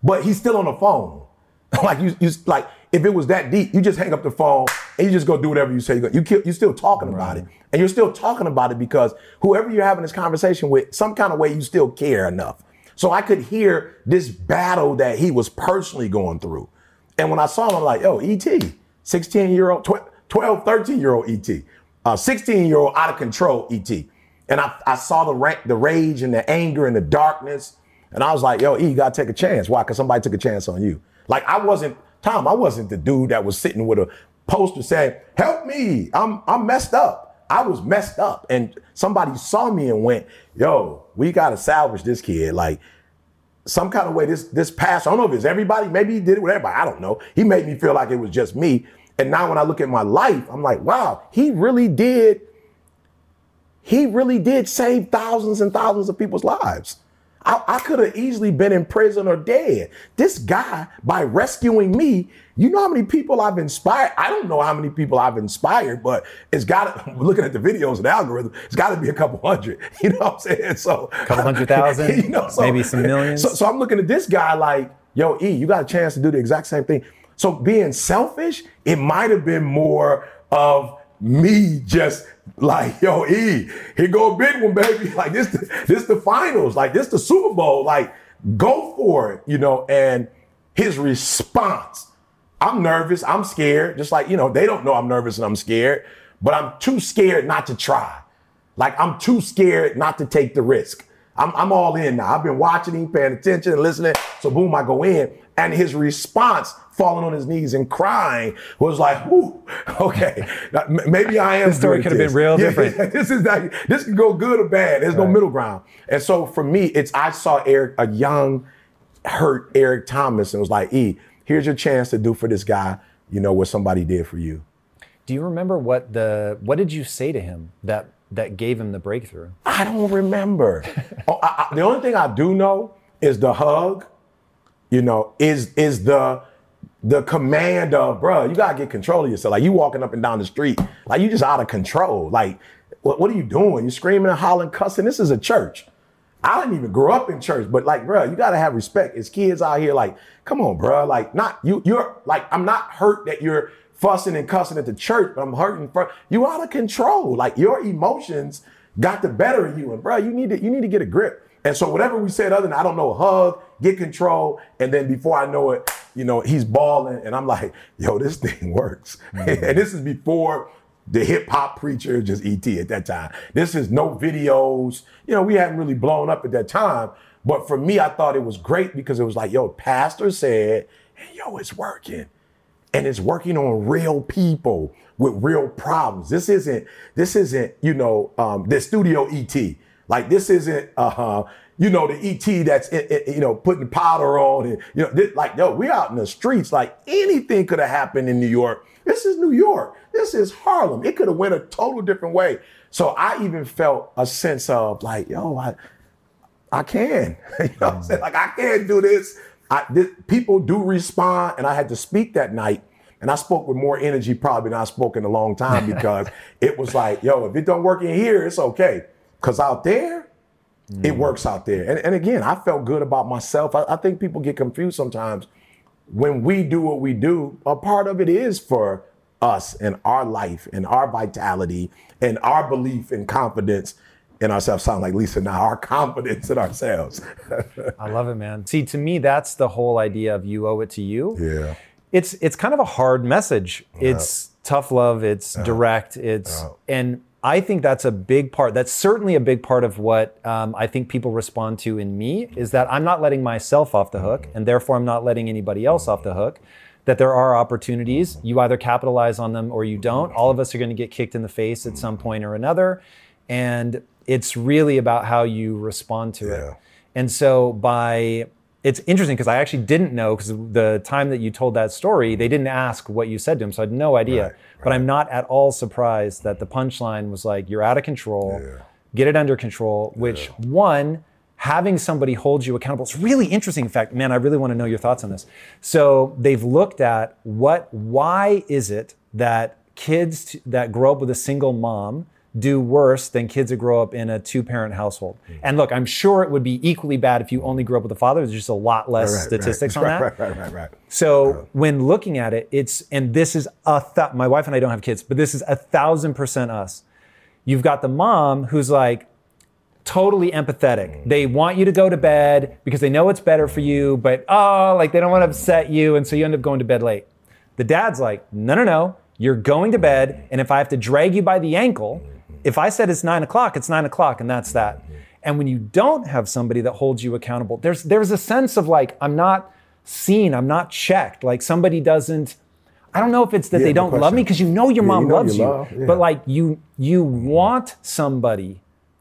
but he's still on the phone. Like you, you like if it was that deep, you just hang up the phone and you just go do whatever you say. You go, you keep, you're still talking right. about it, and you're still talking about it because whoever you're having this conversation with, some kind of way you still care enough. So I could hear this battle that he was personally going through, and when I saw him, I'm like, yo, E T, sixteen year old, twelve, thirteen year old E T, uh, sixteen year old out of control E T, and I, I saw the ra- the rage and the anger and the darkness, and I was like, yo, E, you gotta take a chance. Why? Because somebody took a chance on you. Like I wasn't, Tom, I wasn't the dude that was sitting with a poster saying, help me, I'm I'm messed up. I was messed up. And somebody saw me and went, yo, we gotta salvage this kid. Like some kind of way this this pastor, I don't know if it's everybody, maybe he did it with everybody, I don't know. He made me feel like it was just me. And now when I look at my life, I'm like, wow, he really did, he really did save thousands and thousands of people's lives. I, I could have easily been in prison or dead. This guy, by rescuing me, you know how many people I've inspired? I don't know how many people I've inspired, but it's got to, looking at the videos and the algorithm, it's got to be a couple hundred. You know what I'm saying? So a couple hundred thousand, you know, so, maybe some millions. So, so I'm looking at this guy like, yo, E, you got a chance to do the exact same thing. So being selfish, it might have been more of me just like, yo, E, here go a big one, baby. Like this, this the finals. Like this the Super Bowl. Like go for it, you know. And his response, I'm nervous, I'm scared. Just like, you know, they don't know I'm nervous and I'm scared, but I'm too scared not to try. Like I'm too scared not to take the risk. I'm, I'm all in now. I've been watching him, paying attention and listening. So boom, I go in. And his response, falling on his knees and crying, was like, "Whoo, okay, maybe I am." This story could have been real yeah, different. Yeah, this is that. This can go good or bad. There's right. no middle ground. And so for me, it's I saw Eric, a young, hurt Eric Thomas, and was like, "E, here's your chance to do for this guy, you know, what somebody did for you." Do you remember what the what did you say to him that that gave him the breakthrough? I don't remember. oh, I, I, the only thing I do know is the hug. You know, is is the the command of, bro, you gotta get control of yourself. Like you walking up and down the street, like you just out of control. Like, what, what are you doing? You screaming and hollering, cussing. This is a church. I didn't even grow up in church, but like, bro, you gotta have respect. As kids out here, like, come on, bro. Like, not you. You're like, I'm not hurt that you're fussing and cussing at the church, but I'm hurting for you out of control. Like your emotions got the better of you, and bro, you need to you need to get a grip. And so whatever we said other than, I don't know, hug, get control. And then before I know it, you know, he's balling. And I'm like, yo, this thing works. Mm-hmm. And this is before the hip hop preacher, just E T at that time. This is no videos. You know, we hadn't really blown up at that time. But for me, I thought it was great because it was like, yo, pastor said, hey, yo, it's working. And it's working on real people with real problems. This isn't, this isn't, you know, um, the studio E T. Like this isn't, uh, you know, the E T that's, in, in, you know, putting powder on and, you know, this, like, yo, we out in the streets. Like anything could have happened in New York. This is New York. This is Harlem. It could have went a total different way. So I even felt a sense of like, yo, I, I can, you know what I'm saying? Like I can do this. I, this. People do respond. And I had to speak that night. And I spoke with more energy probably than I spoke in a long time because it was like, yo, if it don't work in here, it's okay. Because out there, mm. it works out there. And, and again, I felt good about myself. I, I think people get confused sometimes. When we do what we do, a part of it is for us and our life and our vitality and our belief and confidence in ourselves. Sound like Lisa now, our confidence in ourselves. I love it, man. See, to me, that's the whole idea of you owe it to you. Yeah. It's it's kind of a hard message. Yeah. It's tough love. It's yeah. direct. It's yeah. and I think that's a big part. That's certainly a big part of what um, I think people respond to in me is that I'm not letting myself off the hook, and therefore I'm not letting anybody else off the hook. That there are opportunities. You either capitalize on them or you don't. All of us are going to get kicked in the face at some point or another, and it's really about how you respond to yeah. it. And so by it's interesting because I actually didn't know, because the time that you told that story, they didn't ask what you said to him, so I had no idea. Right, right. But I'm not at all surprised that the punchline was like, you're out of control, yeah. get it under control, which yeah. one, having somebody hold you accountable, it's really interesting. In fact, man, I really want to know your thoughts on this. So they've looked at what, why is it that kids t- that grow up with a single mom do worse than kids that grow up in a two-parent household. Mm. And look, I'm sure it would be equally bad if you only grew up with a father. There's just a lot less right, statistics right, on that. Right, right, right, right. So uh, when looking at it, it's, and this is a, th- my wife and I don't have kids, but this is a thousand percent us. You've got the mom who's like totally empathetic. Mm. They want you to go to bed because they know it's better for you, but oh, like they don't want to upset you. And so you end up going to bed late. The dad's like, no, no, no, you're going to bed. And if I have to drag you by the ankle, if I said it's nine o'clock, it's nine o'clock, and that's that. And when you don't have somebody that holds you accountable, there's there's a sense of like, I'm not seen, I'm not checked. Like somebody doesn't, I don't know if it's that yeah, they don't love me, because you know your yeah, mom you know loves you, love, yeah. but like you you want somebody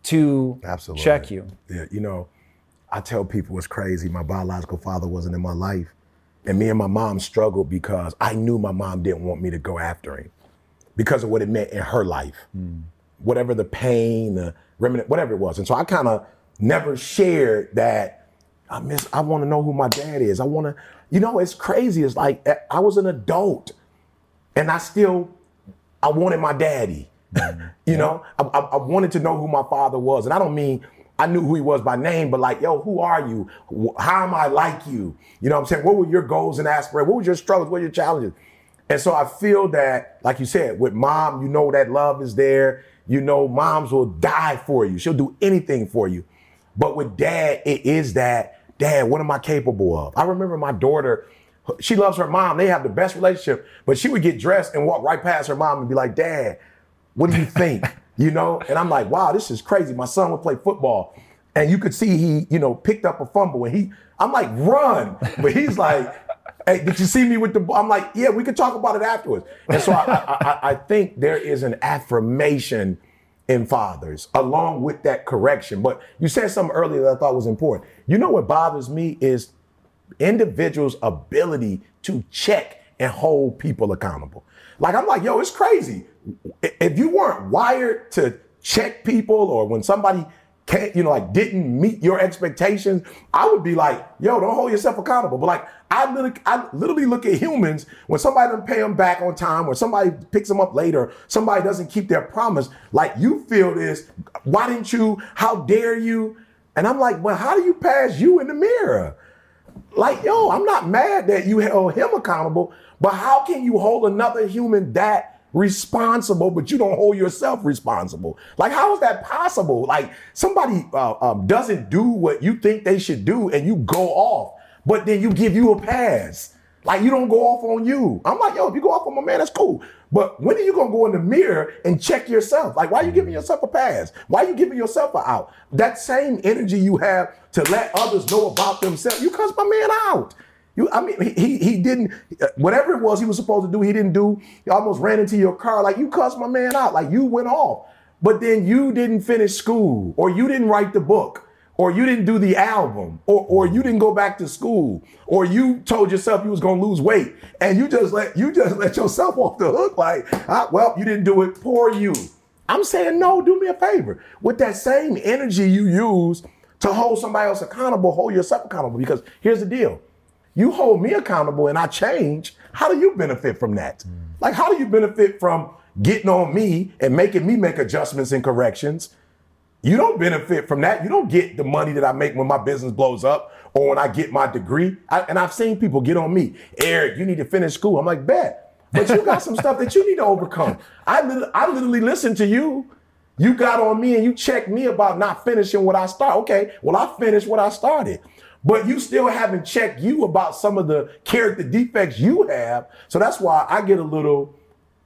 to Absolutely. check you. Yeah, you know, I tell people it's crazy. My biological father wasn't in my life. And me and my mom struggled because I knew my mom didn't want me to go after him because of what it meant in her life. Mm. Whatever the pain, the remnant, whatever it was. And so I kind of never shared that I miss, I want to know who my dad is. I want to, you know, it's crazy. It's like I was an adult and I still, I wanted my daddy. Mm. you yeah. know, I, I, I wanted to know who my father was. And I don't mean I knew who he was by name, but like, yo, who are you? How am I like you? You know what I'm saying? What were your goals and aspirations? What were your struggles? What were your challenges? And so I feel that, like you said, with mom, you know that love is there. You know, moms will die for you. She'll do anything for you. But with dad, it is that, dad, what am I capable of? I remember my daughter, she loves her mom. They have the best relationship, but she would get dressed and walk right past her mom and be like, Dad, what do you think? You know, and I'm like, wow, this is crazy. My son would play football and you could see he, you know, picked up a fumble and he, I'm like, run. But he's like, hey, did you see me with the ball? I'm like, yeah, we could talk about it afterwards. And so I, I, I think there is an affirmation in fathers along with that correction. But you said something earlier that I thought was important. You know what bothers me is individuals' ability to check and hold people accountable. Like, I'm like, yo, it's crazy. If you weren't wired to check people, or when somebody can't, you know, like didn't meet your expectations, I would be like, yo, don't hold yourself accountable. But like, I literally, I literally look at humans when somebody doesn't pay them back on time, or somebody picks them up later, somebody doesn't keep their promise. Like, you feel this, why didn't you, how dare you? And I'm like, well, how do you pass you in the mirror? Like, yo, I'm not mad that you held him accountable, but how can you hold another human that responsible, but you don't hold yourself responsible? Like, how is that possible? Like, somebody uh, um, doesn't do what you think they should do and you go off, but then you give you a pass. Like, you don't go off on you. I'm like, yo, if you go off on my man, that's cool. But when are you going to go in the mirror and check yourself? Like, why are you giving yourself a pass? Why are you giving yourself an out? That same energy you have to let others know about themselves, you cuss my man out. You, I mean, he he didn't, whatever it was he was supposed to do, he didn't do. He almost ran into your car. Like, you cussed my man out. Like, you went off. But then you didn't finish school, or you didn't write the book, or you didn't do the album, or or you didn't go back to school, or you told yourself you was gonna lose weight, and you just let you just let yourself off the hook. Like, ah, well, you didn't do it. Poor you. I'm saying, no, do me a favor. With that same energy you use to hold somebody else accountable, hold yourself accountable. Because here's the deal. You hold me accountable and I change. How do you benefit from that? Mm. Like, how do you benefit from getting on me and making me make adjustments and corrections? You don't benefit from that. You don't get the money that I make when my business blows up or when I get my degree. I, and I've seen people get on me. Eric, you need to finish school. I'm like, bet. But you got some stuff that you need to overcome. I, li- I literally listened to you. You got on me and you checked me about not finishing what I started. Okay, well, I finished what I started. But you still haven't checked you about some of the character defects you have. So that's why I get a little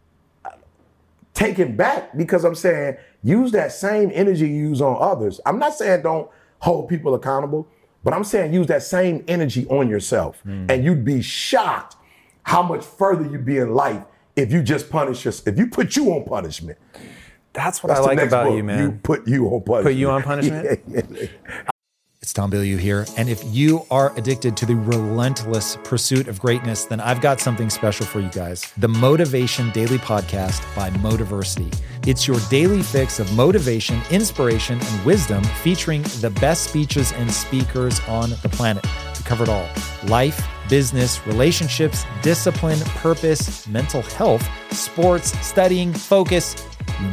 taken back, because I'm saying use that same energy you use on others. I'm not saying don't hold people accountable, but I'm saying use that same energy on yourself. Mm. And you'd be shocked how much further you'd be in life if you just punish yourself, if you put you on punishment. That's what That's I like about book. you, man. You put you on punishment. Put you on punishment? yeah, yeah. It's Tom Bilyeu here. And if you are addicted to the relentless pursuit of greatness, then I've got something special for you guys. The Motivation Daily Podcast by Motiversity. It's your daily fix of motivation, inspiration, and wisdom, featuring the best speeches and speakers on the planet. We cover it all. Life, business, relationships, discipline, purpose, mental health, sports, studying, focus, you name it.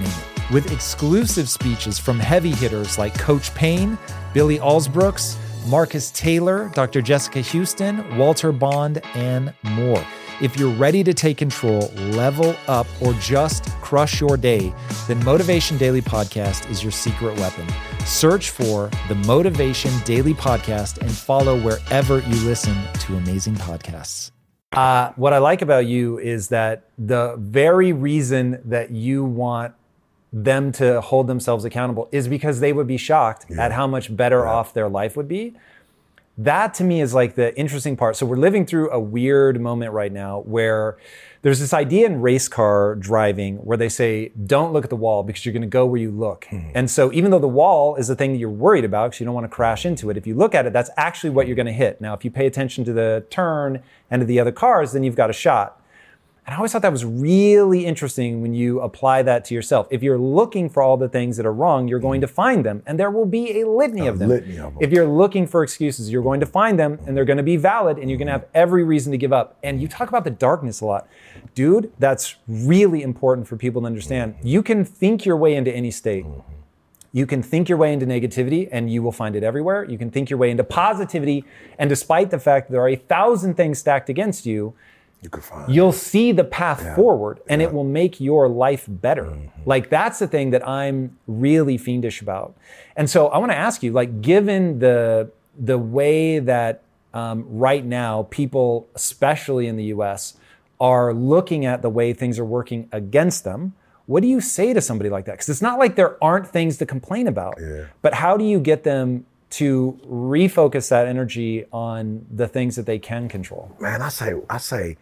with exclusive speeches from heavy hitters like Coach Payne, Billy Alsbrooks, Marcus Taylor, Doctor Jessica Houston, Walter Bond, and more. If you're ready to take control, level up, or just crush your day, then Motivation Daily Podcast is your secret weapon. Search for the Motivation Daily Podcast and follow wherever you listen to amazing podcasts. Uh, what I like about you is that the very reason that you want them to hold themselves accountable is because they would be shocked yeah. at how much better yeah. off their life would be. That to me is like the interesting part. So we're living through a weird moment right now where there's this idea in race car driving where they say, don't look at the wall because you're going to go where you look. Mm-hmm. And so even though the wall is the thing that you're worried about because you don't want to crash into it, if you look at it, that's actually what you're going to hit. Now, if you pay attention to the turn and to the other cars, then you've got a shot. And I always thought that was really interesting when you apply that to yourself. If you're looking for all the things that are wrong, you're going to find them, and there will be a litany, a of, them. litany of them. If you're looking for excuses, you're going to find them, and they're going to be valid, and you're going to have every reason to give up. And you talk about the darkness a lot. Dude, that's really important for people to understand. You can think your way into any state. You can think your way into negativity, and you will find it everywhere. You can think your way into positivity, and despite the fact that there are a thousand things stacked against you, You could find You'll see the path yeah. forward, and yeah. it will make your life better. Mm-hmm. Like, that's the thing that I'm really fiendish about. And so I want to ask you, like, given the the way that um, right now people, especially in the U S, are looking at the way things are working against them, what do you say to somebody like that? Because it's not like there aren't things to complain about, yeah. but how do you get them to refocus that energy on the things that they can control? Man, I say, I say,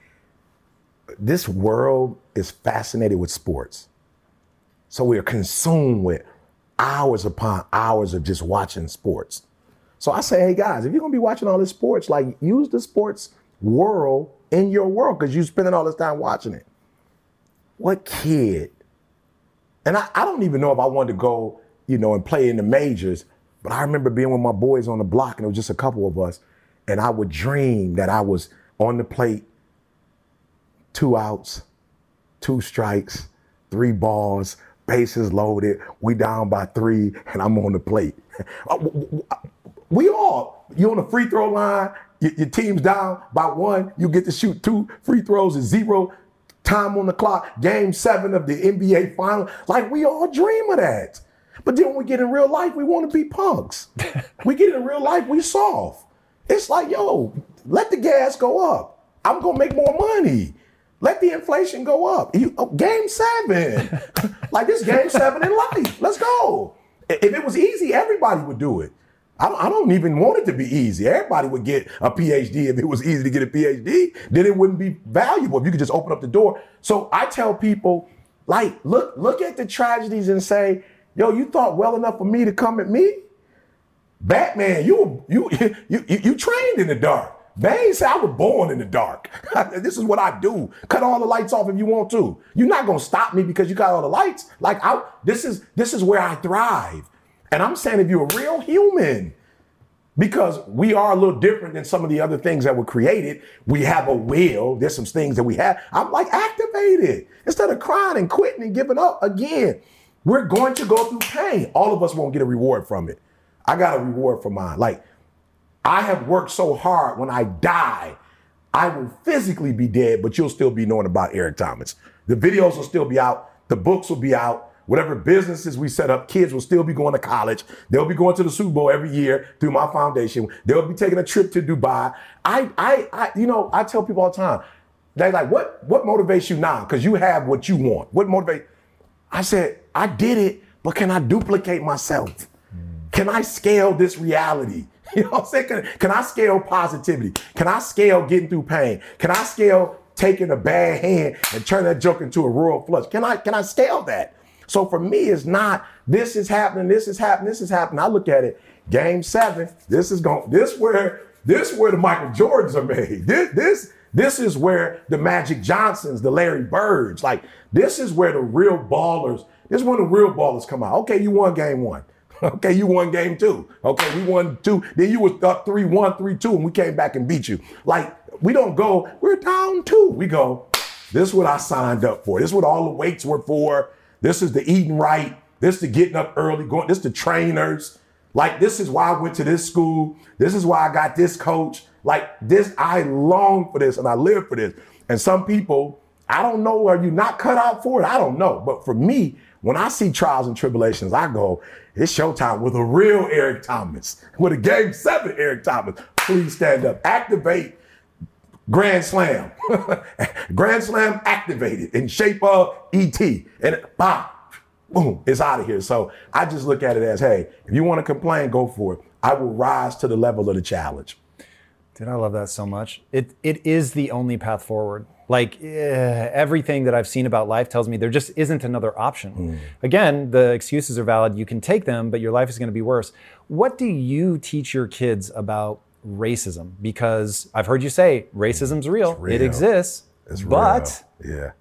this world is fascinated with sports. So we are consumed with hours upon hours of just watching sports. So I say, hey guys, if you're gonna be watching all this sports, like, use the sports world in your world because you're spending all this time watching it. What kid, and I, I don't even know if I wanted to go, you know, and play in the majors, but I remember being with my boys on the block, and it was just a couple of us, and I would dream that I was on the plate, two outs, two strikes, three balls, bases loaded, we down by three, and I'm on the plate. We all, you on the free throw line, your, your team's down by one, you get to shoot two free throws at zero, time on the clock, game seven of the N B A final. Like, we all dream of that. But then when we get in real life, we want to be punks. We get in real life, we soft. It's like, yo, let the gas go up. I'm gonna make more money. Let the inflation go up. You, oh, game seven. Like, this game seven in life. Let's go. If it was easy, everybody would do it. I don't, I don't even want it to be easy. Everybody would get a P H D if it was easy to get a P H D. Then it wouldn't be valuable if you could just open up the door. So I tell people, like, look, look at the tragedies and say, yo, you thought well enough for me to come at me? Batman, you you you you, you trained in the dark. They ain't say I was born in the dark. This is what I do. Cut all the lights off if you want to. You're not gonna stop me because you got all the lights. Like, I, this is this is where I thrive. And I'm saying, if you're a real human, because we are a little different than some of the other things that were created. We have a will. There's some things that we have. I'm like, activate it. Instead of crying and quitting and giving up again, we're going to go through pain. All of us won't get a reward from it. I got a reward for mine. Like, I have worked so hard. When I die, I will physically be dead, but you'll still be knowing about Eric Thomas. The videos will still be out. The books will be out. Whatever businesses we set up, kids will still be going to college. They'll be going to the Super Bowl every year through my foundation. They'll be taking a trip to Dubai. I, I, I you know, I tell people all the time, they're like, what, what motivates you now? Because you have what you want. What motivates? I said, I did it, but can I duplicate myself? Can I scale this reality? You know what I'm saying? Can, can I scale positivity? Can I scale getting through pain? Can I scale taking a bad hand and turn that joke into a royal flush? Can I, can I scale that? So for me, it's not, this is happening, this is happening, this is happening. I look at it, game seven, this is going, this where, this where the Michael Jordans are made. This, this, this is where the Magic Johnsons, the Larry Birds, like, this is where the real ballers, this is when the real ballers come out. Okay, you won game one. Okay, you won game two. Okay, we won two. Then you was up three one, three two, and we came back and beat you. Like, we don't go, we're down two. We go, this is what I signed up for. This is what all the weights were for. This is the eating right. This is the getting up early, going, this is the trainers. Like, this is why I went to this school. This is why I got this coach. Like this, I long for this and I live for this. And some people, I don't know, are you not cut out for it? I don't know. But for me, when I see trials and tribulations, I go, it's showtime with a real Eric Thomas, with a game seven Eric Thomas. Please stand up, activate Grand Slam. Grand Slam activated in shape of E T. And it, bah, boom, it's out of here. So I just look at it as, hey, if you want to complain, go for it. I will rise to the level of the challenge. Dude, I love that so much. It It is the only path forward. Like uh, everything that I've seen about life tells me there just isn't another option. Mm. Again, the excuses are valid. You can take them, but your life is going to be worse. What do you teach your kids about racism? Because I've heard you say racism's real. real. It exists. It's but real. Yeah.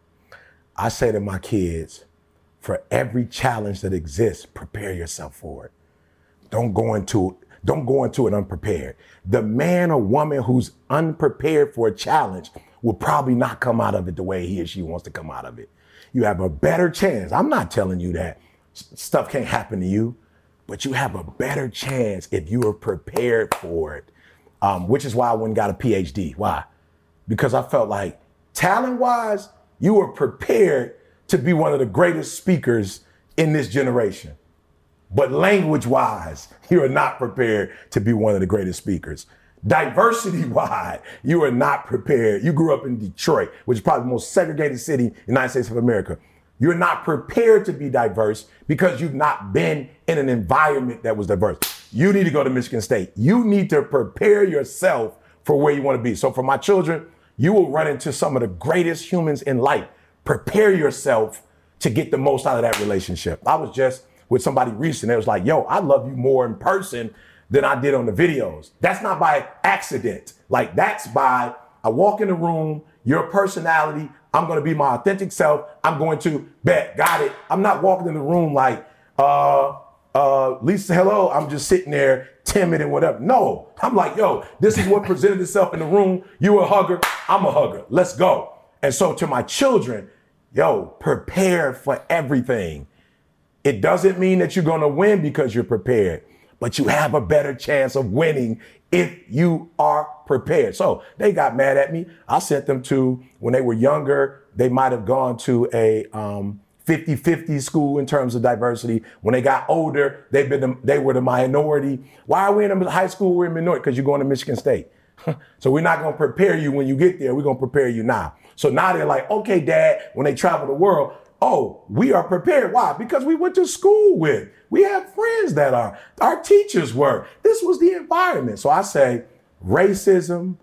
I say to my kids, for every challenge that exists, prepare yourself for it. Don't go into don't go into it unprepared. The man or woman who's unprepared for a challenge will probably not come out of it the way he or she wants to come out of it. You have a better chance. I'm not telling you that stuff can't happen to you, but you have a better chance if you are prepared for it, um, which is why I went and got a P H D. Why? Because I felt like talent-wise, you were prepared to be one of the greatest speakers in this generation. But language-wise, you are not prepared to be one of the greatest speakers. Diversity-wise, you are not prepared. You grew up in Detroit, which is probably the most segregated city in the United States of America. You're not prepared to be diverse because you've not been in an environment that was diverse. You need to go to Michigan State. You need to prepare yourself for where you want to be. So for my children, you will run into some of the greatest humans in life. Prepare yourself to get the most out of that relationship. I was just with somebody recently. It was like, yo, I love you more in person than I did on the videos. That's not by accident. Like that's by, I walk in the room, your personality, I'm gonna be my authentic self. I'm going to bet, got it. I'm not walking in the room like, uh, uh, Lisa, hello. I'm just sitting there timid and whatever. No, I'm like, yo, this is what presented itself in the room. You a hugger, I'm a hugger. Let's go. And so to my children, yo, prepare for everything. It doesn't mean that you're gonna win because you're prepared, but you have a better chance of winning if you are prepared. So they got mad at me. I sent them to, when they were younger, they might have gone to a um, fifty-fifty school in terms of diversity. When they got older, they've been the, they were the minority. Why are we in high school? We're in minority because you're going to Michigan State. So we're not going to prepare you when you get there. We're going to prepare you now. So now they're like, okay, Dad, when they travel the world, oh, we are prepared. Why? Because we went to school with. We have friends that are. Our teachers were. This was the environment. So I say racism,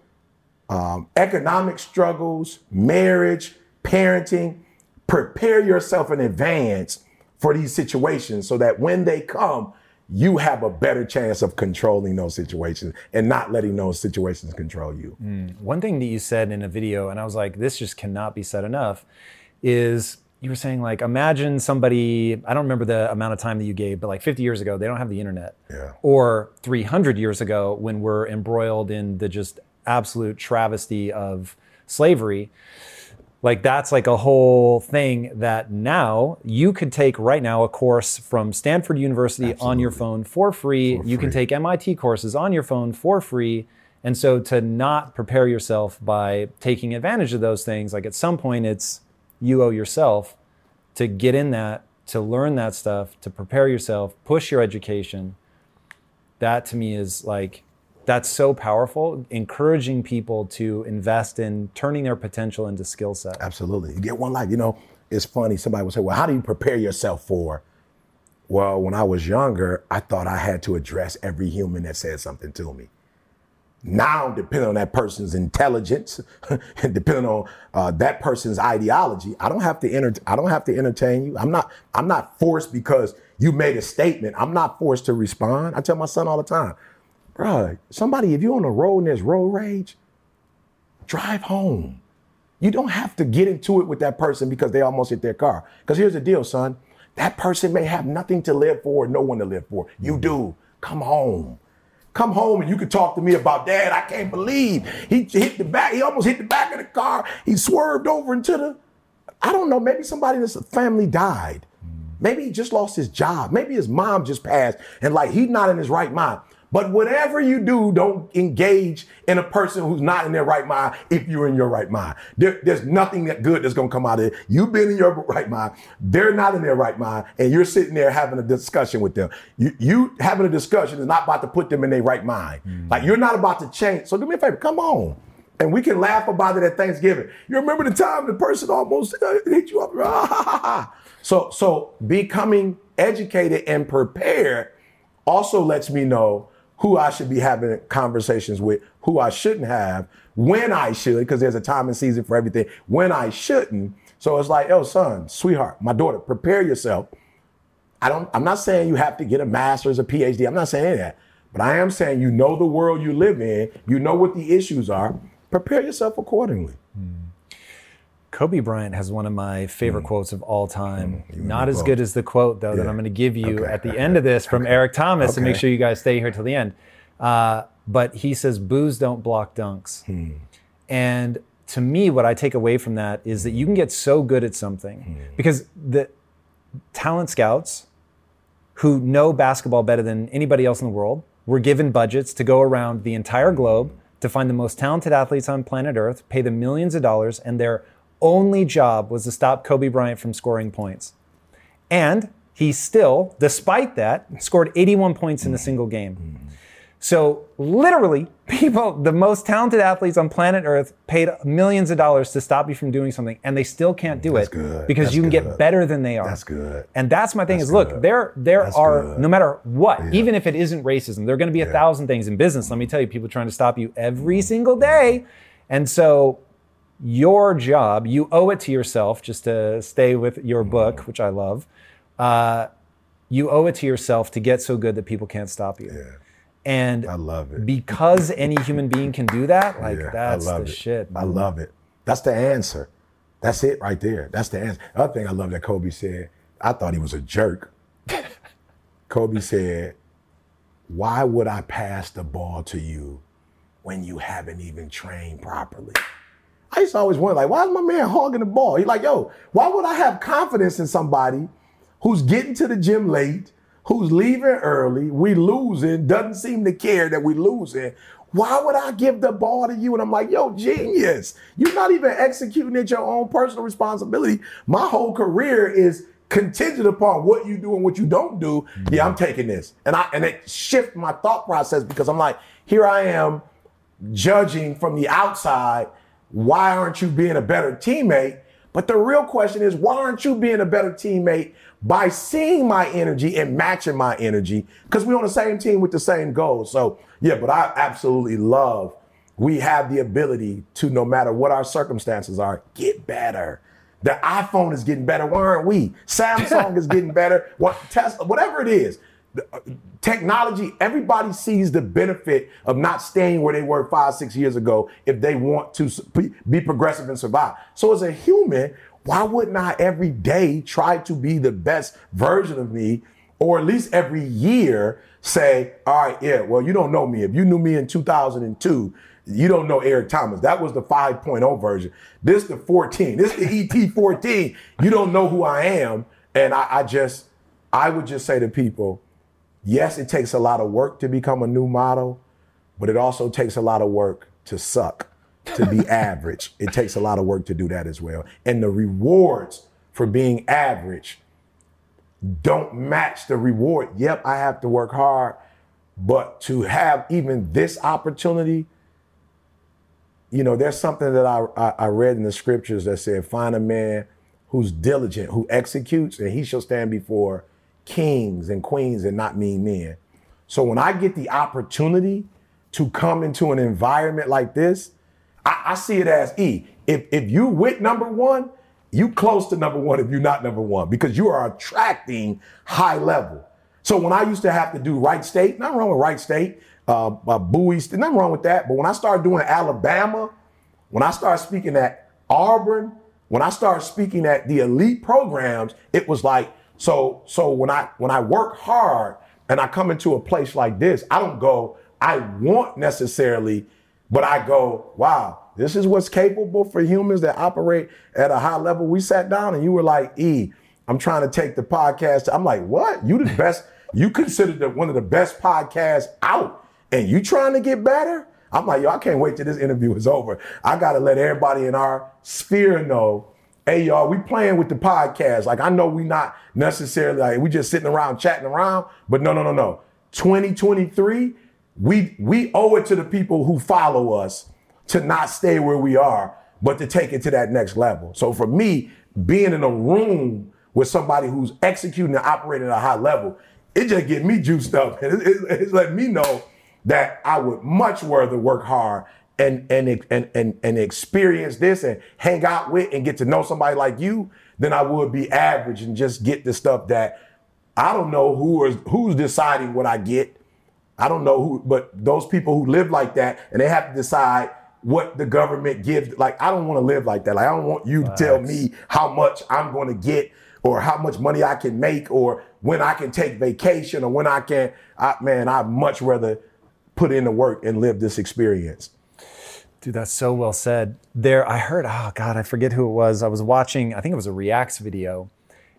um, economic struggles, marriage, parenting, prepare yourself in advance for these situations so that when they come, you have a better chance of controlling those situations and not letting those situations control you. Mm. One thing that you said in a video, and I was like, this just cannot be said enough, is you were saying like, imagine somebody, I don't remember the amount of time that you gave, but like fifty years ago, they don't have the internet. Yeah. Or three hundred years ago when we're embroiled in the just absolute travesty of slavery. Like that's like a whole thing that now you could take right now a course from Stanford University Absolutely. On your phone for free. For free. You can take M I T courses on your phone for free. And so to not prepare yourself by taking advantage of those things, like at some point it's you owe yourself to get in that, to learn that stuff, to prepare yourself, push your education. That to me is like, that's so powerful, encouraging people to invest in turning their potential into skill set. Absolutely. You get one life. You know, it's funny. Somebody would say, well, how do you prepare yourself for? Well, when I was younger, I thought I had to address every human that said something to me. Now, depending on that person's intelligence, and depending on uh, that person's ideology, I don't have to enter- I don't have to entertain you. I'm not. I'm not forced because you made a statement. I'm not forced to respond. I tell my son all the time, bro, somebody, if you're on the road and there's road rage, drive home. You don't have to get into it with that person because they almost hit their car. Because here's the deal, son. That person may have nothing to live for, no one to live for. You do. Come home. Come home and you can talk to me about, Dad, I can't believe he hit the back. He almost hit the back of the car. He swerved over into the, I don't know, maybe somebody in this family died. Maybe he just lost his job. Maybe his mom just passed and like he's not in his right mind. But whatever you do, don't engage in a person who's not in their right mind if you're in your right mind. There, there's nothing that good that's gonna come out of it. You've been in your right mind. They're not in their right mind, and you're sitting there having a discussion with them. You, you having a discussion is not about to put them in their right mind. Mm. Like you're not about to change. So do me a favor, come on. And we can laugh about it at Thanksgiving. You remember the time the person almost uh, hit you up? So, so becoming educated and prepared also lets me know who I should be having conversations with, who I shouldn't have, when I should, because there's a time and season for everything, when I shouldn't. So it's like, oh, son, sweetheart, my daughter, prepare yourself. I don't, I'm not saying you have to get a master's, a P H D. I'm not saying that. But I am saying you know the world you live in, you know what the issues are, prepare yourself accordingly. Mm. Kobe Bryant has one of my favorite mm. quotes of all time. Mm. Not as quote. good as the quote, though, yeah. that I'm going to give you okay. at the end of this from okay. Eric Thomas, okay. and make sure you guys stay here till the end. Uh, but he says, boos don't block dunks. Mm. And to me, what I take away from that is that you can get so good at something mm. because the talent scouts who know basketball better than anybody else in the world were given budgets to go around the entire globe to find the most talented athletes on planet Earth, pay them millions of dollars, and their only job was to stop Kobe Bryant from scoring points. And he still, despite that, scored eighty-one points in a single game. So literally, people, the most talented athletes on planet Earth paid millions of dollars to stop you from doing something, and they still can't do that's it good. because that's you can good. get better than they are. That's good. And that's my thing that's is, look, good. there there that's are, good. no matter what, yeah. even if it isn't racism, there are going to be a yeah. thousand things in business. Let me tell you, people trying to stop you every single day. And so your job, you owe it to yourself, just to stay with your book, which I love, uh, you owe it to yourself to get so good that people can't stop you. Yeah. And I love it. Because any human being can do that, like yeah, that's I love the it. shit. Man. I love it. That's the answer. That's it right there. That's the answer. The other thing I love that Kobe said, I thought he was a jerk. Kobe said, why would I pass the ball to you when you haven't even trained properly? I used to always wonder, like, why is my man hogging the ball? He's like, yo, why would I have confidence in somebody who's getting to the gym late, who's leaving early, we losing, doesn't seem to care that we losing. Why would I give the ball to you? And I'm like, yo, genius. You're not even executing at your own personal responsibility. My whole career is contingent upon what you do and what you don't do. Mm-hmm. Yeah, I'm taking this. And I and it shifts my thought process because I'm like, here I am judging from the outside, why aren't you being a better teammate? But the real question is, why aren't you being a better teammate by seeing my energy and matching my energy? Because we're on the same team with the same goals. So, yeah, but I absolutely love we have the ability to, no matter what our circumstances are, get better. The iPhone is getting better. Why aren't we? Samsung is getting better. What Tesla, whatever it is. Technology, everybody sees the benefit of not staying where they were five, six years ago if they want to be progressive and survive. So as a human, why wouldn't I every day try to be the best version of me, or at least every year say, all right, yeah, well, you don't know me. If you knew me in two thousand two, you don't know Eric Thomas. That was the five point oh version. This the fourteen. This the E T fourteen. You don't know who I am. And I, I just, I would just say to people, yes, it takes a lot of work to become a new model, but it also takes a lot of work to suck, to be average. It takes a lot of work to do that as well. And the rewards for being average don't match the reward. Yep, I have to work hard, but to have even this opportunity, you know, there's something that I, I, I read in the scriptures that said, find a man who's diligent, who executes, and he shall stand before kings and queens and not mean men. So when I get the opportunity to come into an environment like this, I, I see it as E. If if you with number one, you close to number one if you're not number one, because you are attracting high level. So when I used to have to do Wright State, nothing wrong with Wright State, uh, uh, Bowie State, nothing wrong with that. But when I started doing Alabama, when I started speaking at Auburn, when I started speaking at the elite programs, it was like, So so when I when I work hard and I come into a place like this, I don't go, I want necessarily, but I go, wow, this is what's capable for humans that operate at a high level. We sat down and you were like, E, I'm trying to take the podcast. I'm like, what? You the best? You considered the, one of the best podcasts out, and you trying to get better? I'm like, yo, I can't wait till this interview is over. I got to let everybody in our sphere know, hey, y'all, we playing with the podcast. Like, I know we not necessarily, like, we just sitting around chatting around, but no, no, no, no. twenty twenty-three, we we owe it to the people who follow us to not stay where we are, but to take it to that next level. So for me, being in a room with somebody who's executing and operating at a high level, it just get me juiced up. It, it, it's let me know that I would much rather work hard and, and, and, and, and experience this and hang out with and get to know somebody like you than I would be average and just get the stuff that I don't know who is who's deciding what I get. I don't know who, but those people who live like that and they have to decide what the government gives. Like, I don't want to live like that. Like, I don't want you to tell me how much I'm going to get or how much money I can make or when I can take vacation or when I can, I, man, I'd much rather put in the work and live this experience. Dude, that's so well said. There, I heard, oh God, I forget who it was. I was watching, I think it was a Reacts video,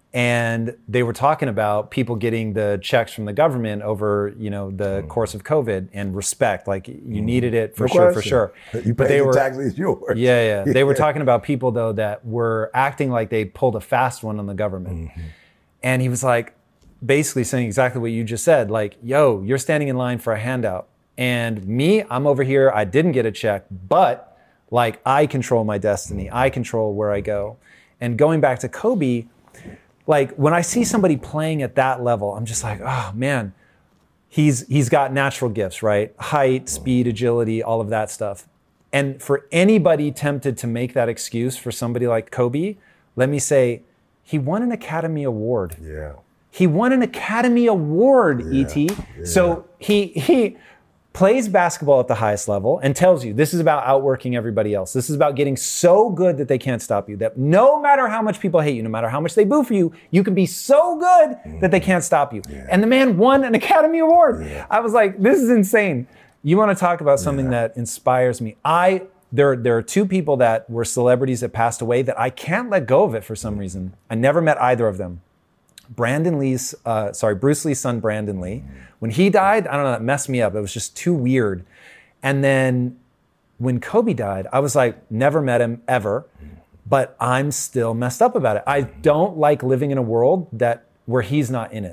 and they were talking about people getting the checks from the government over, you know, the mm. course of COVID and respect. Like, you mm. needed it for no sure, question. for sure. You but pay they the were, taxes, yours. Yeah, yeah. yeah. They were talking about people though that were acting like they pulled a fast one on the government. Mm-hmm. And he was like, basically saying exactly what you just said. Like, yo, you're standing in line for a handout. And me, I'm over here, I didn't get a check, but like, I control my destiny. I control where I go. And going back to Kobe, like, when I see somebody playing at that level, I'm just like, oh man, he's he's got natural gifts, right? Height, speed, agility, all of that stuff. And for anybody tempted to make that excuse for somebody like Kobe, let me say, he won an Academy Award. Yeah. He won an Academy Award, yeah. E T. Yeah. So he he plays basketball at the highest level and tells you this is about outworking everybody else. This is about getting so good that they can't stop you. That no matter how much people hate you, no matter how much they boo for you, you can be so good mm. that they can't stop you. Yeah. And the man won an Academy Award. Yeah. I was like, this is insane. You want to talk about something yeah. that inspires me. I there, there are two people that were celebrities that passed away that I can't let go of it for some mm. reason. I never met either of them. Brandon Lee's, uh, sorry, Bruce Lee's son, Brandon Lee. When he died, I don't know, that messed me up. It was just too weird. And then when Kobe died, I was like, never met him ever, but I'm still messed up about it. I don't like living in a world that where he's not in it.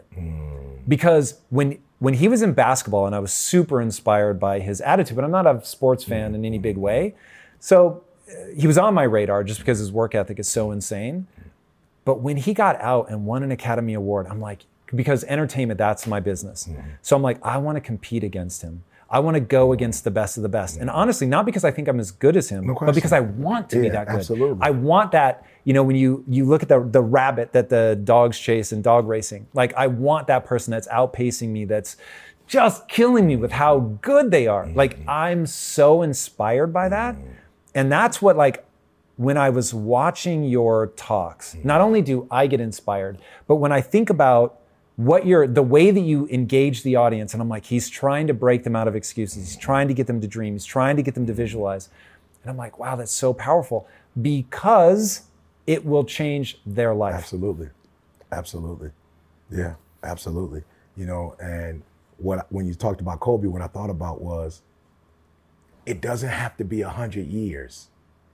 Because when when he was in basketball, and I was super inspired by his attitude, but I'm not a sports fan in any big way. So he was on my radar just because his work ethic is so insane. But when he got out and won an Academy Award, I'm like, because entertainment, that's my business. Mm-hmm. So I'm like, I want to compete against him. I want to go against the best of the best. Mm-hmm. And honestly, not because I think I'm as good as him, no but because I want to yeah, be that good. Absolutely. I want that, you know, when you you look at the, the rabbit that the dogs chase in dog racing, like I want that person that's outpacing me, that's just killing me with how good they are. Mm-hmm. Like, I'm so inspired by that. Mm-hmm. And that's what, like, when I was watching your talks, not only do I get inspired, but when I think about what you're, the way that you engage the audience, and I'm like, he's trying to break them out of excuses. He's trying to get them to dream. He's trying to get them to visualize. And I'm like, wow, that's so powerful because it will change their life. Absolutely. Absolutely. Yeah, absolutely. You know, and what when you talked about Kobe, what I thought about was, it doesn't have to be a hundred years.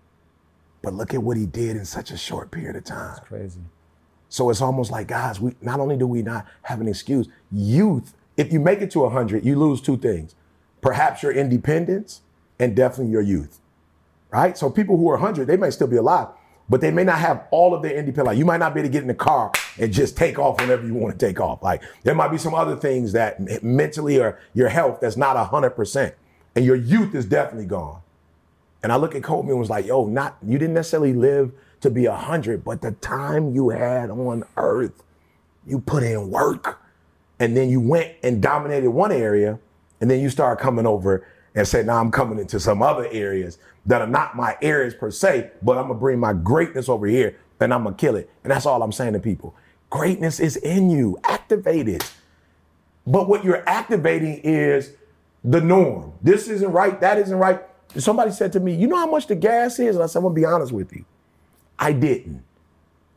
But look at what he did in such a short period of time. It's crazy. So it's almost like, guys, we not only do we not have an excuse, youth, if you make it to one hundred, you lose two things. Perhaps your independence and definitely your youth, right? So people who are one hundred, they may still be alive, but they may not have all of their independence. Like, you might not be able to get in the car and just take off whenever you want to take off. Like, there might be some other things that mentally or your health that's not one hundred percent, and your youth is definitely gone. And I look at Kobe and was like, yo, not you didn't necessarily live to be a hundred, but the time you had on earth, you put in work. And then you went and dominated one area, and then you started coming over and said, now I'm coming into some other areas that are not my areas per se, but I'm gonna bring my greatness over here and I'm gonna kill it. And that's all I'm saying to people. Greatness is in you, activate it. But what you're activating is the norm. This isn't right, that isn't right. Somebody said to me, you know how much the gas is? And I said, I'm gonna be honest with you. I didn't.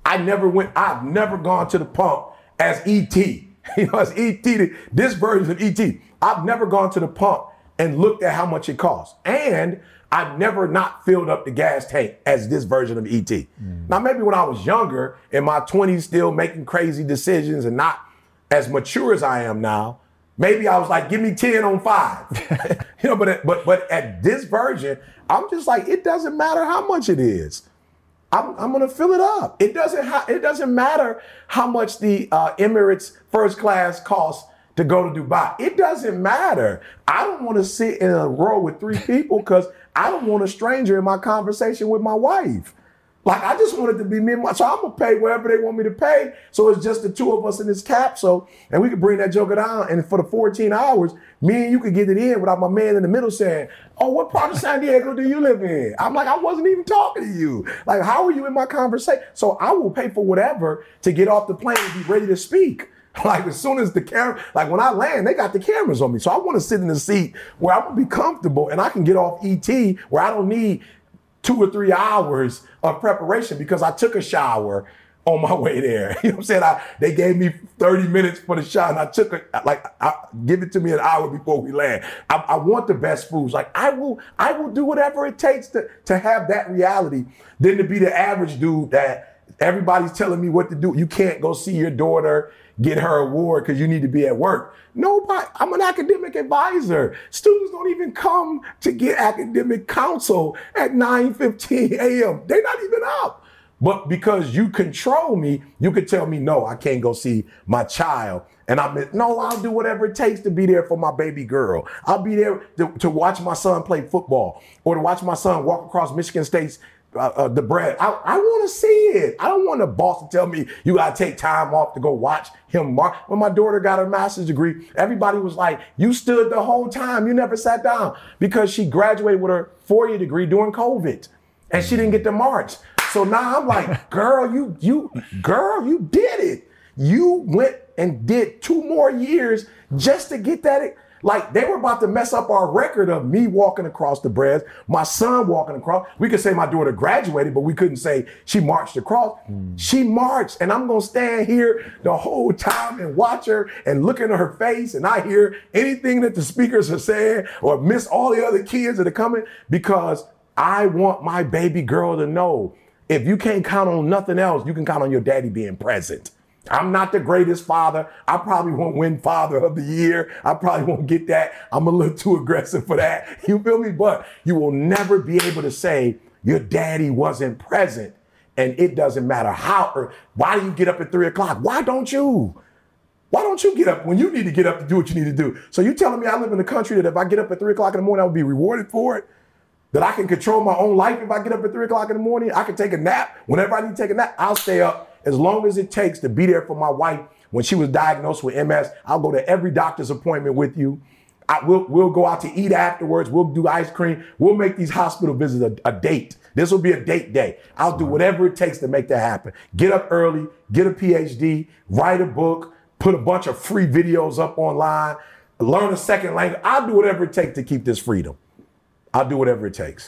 I never went, I've never gone to the pump as E T. You know, as E T, this version of E T. I've never gone to the pump and looked at how much it costs. And I've never not filled up the gas tank as this version of E T. Mm. Now, maybe when I was younger, in my twenties, still making crazy decisions and not as mature as I am now, maybe I was like, give me ten on five. You know, but, but, but at this version, I'm just like, it doesn't matter how much it is. I'm, I'm gonna fill it up. It doesn't ha- it doesn't matter how much the uh, Emirates first class costs to go to Dubai. It doesn't matter. I don't want to sit in a row with three people because I don't want a stranger in my conversation with my wife. Like, I just want it to be me and my, so I'm gonna pay whatever they want me to pay. So it's just the two of us in this capsule, and we can bring that joker down. And for the fourteen hours, me and you could get it in without my man in the middle saying, oh, what part of San Diego do you live in? I'm like, I wasn't even talking to you. Like, how are you in my conversation? So I will pay for whatever to get off the plane and be ready to speak. Like, as soon as the camera, like when I land, they got the cameras on me. So I want to sit in the seat where I'm gonna be comfortable and I can get off E T where I don't need two or three hours of preparation because I took a shower on my way there. You know what I'm saying? I, they gave me thirty minutes for the shower and I took it, like, I, give it to me an hour before we land. I, I want the best foods. Like, I will, I will do whatever it takes to, to have that reality than to be the average dude that everybody's telling me what to do. You can't go see your daughter get her award because you need to be at work. Nobody, I'm an academic advisor. Students don't even come to get academic counsel at nine fifteen a.m. They're not even up. But because you control me, you could tell me, no, I can't go see my child. And I'm, no, I'll do whatever it takes to be there for my baby girl. I'll be there to, to watch my son play football or to watch my son walk across Michigan State's Uh, uh, the bread. I, I want to see it. I don't want the boss to tell me you got to take time off to go watch him mark. When my daughter got her master's degree, everybody was like, you stood the whole time. You never sat down because she graduated with her four-year degree during COVID and she didn't get to march. So now I'm like, girl, you, you, girl, you did it. You went and did two more years just to get that. Like, they were about to mess up our record of me walking across the breads, my son walking across. We could say my daughter graduated, but we couldn't say she marched across. Mm. She marched, and I'm going to stand here the whole time and watch her and look into her face, and I hear anything that the speakers are saying or miss all the other kids that are coming because I want my baby girl to know if you can't count on nothing else, you can count on your daddy being present. I'm not the greatest father. I probably won't win father of the year. I probably won't get that. I'm a little too aggressive for that. You feel me? But you will never be able to say your daddy wasn't present. And it doesn't matter how, or why do you get up at three o'clock? Why don't you? Why don't you get up when you need to get up to do what you need to do? So you telling me I live in a country that if I get up at three o'clock in the morning, I would be rewarded for it? That I can control my own life if I get up at three o'clock in the morning? I can take a nap. Whenever I need to take a nap, I'll stay up as long as it takes to be there for my wife when she was diagnosed with M S. I'll go to every doctor's appointment with you. I will, we'll go out to eat afterwards. We'll do ice cream. We'll make these hospital visits a, a date. This will be a date day. I'll do whatever it takes to make that happen. Get up early, get a P H D, write a book, put a bunch of free videos up online, learn a second language. I'll do whatever it takes to keep this freedom. I'll do whatever it takes.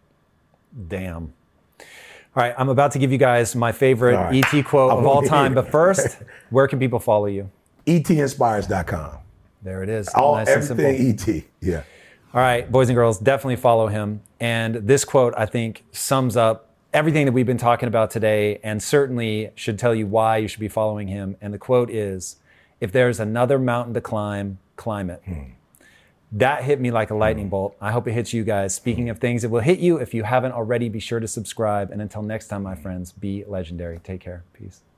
Damn. All right, I'm about to give you guys my favorite right. E T quote I of all time, but first, where can people follow you? E T inspires dot com. There it is. All, nice everything E T, yeah. All right, boys and girls, definitely follow him. And this quote, I think, sums up everything that we've been talking about today and certainly should tell you why you should be following him. And the quote is, if there's another mountain to climb, climb it. Hmm. That hit me like a lightning bolt. I hope it hits you guys. Speaking of things that will hit you, if you haven't already, be sure to subscribe. And until next time, my friends, be legendary. Take care. Peace.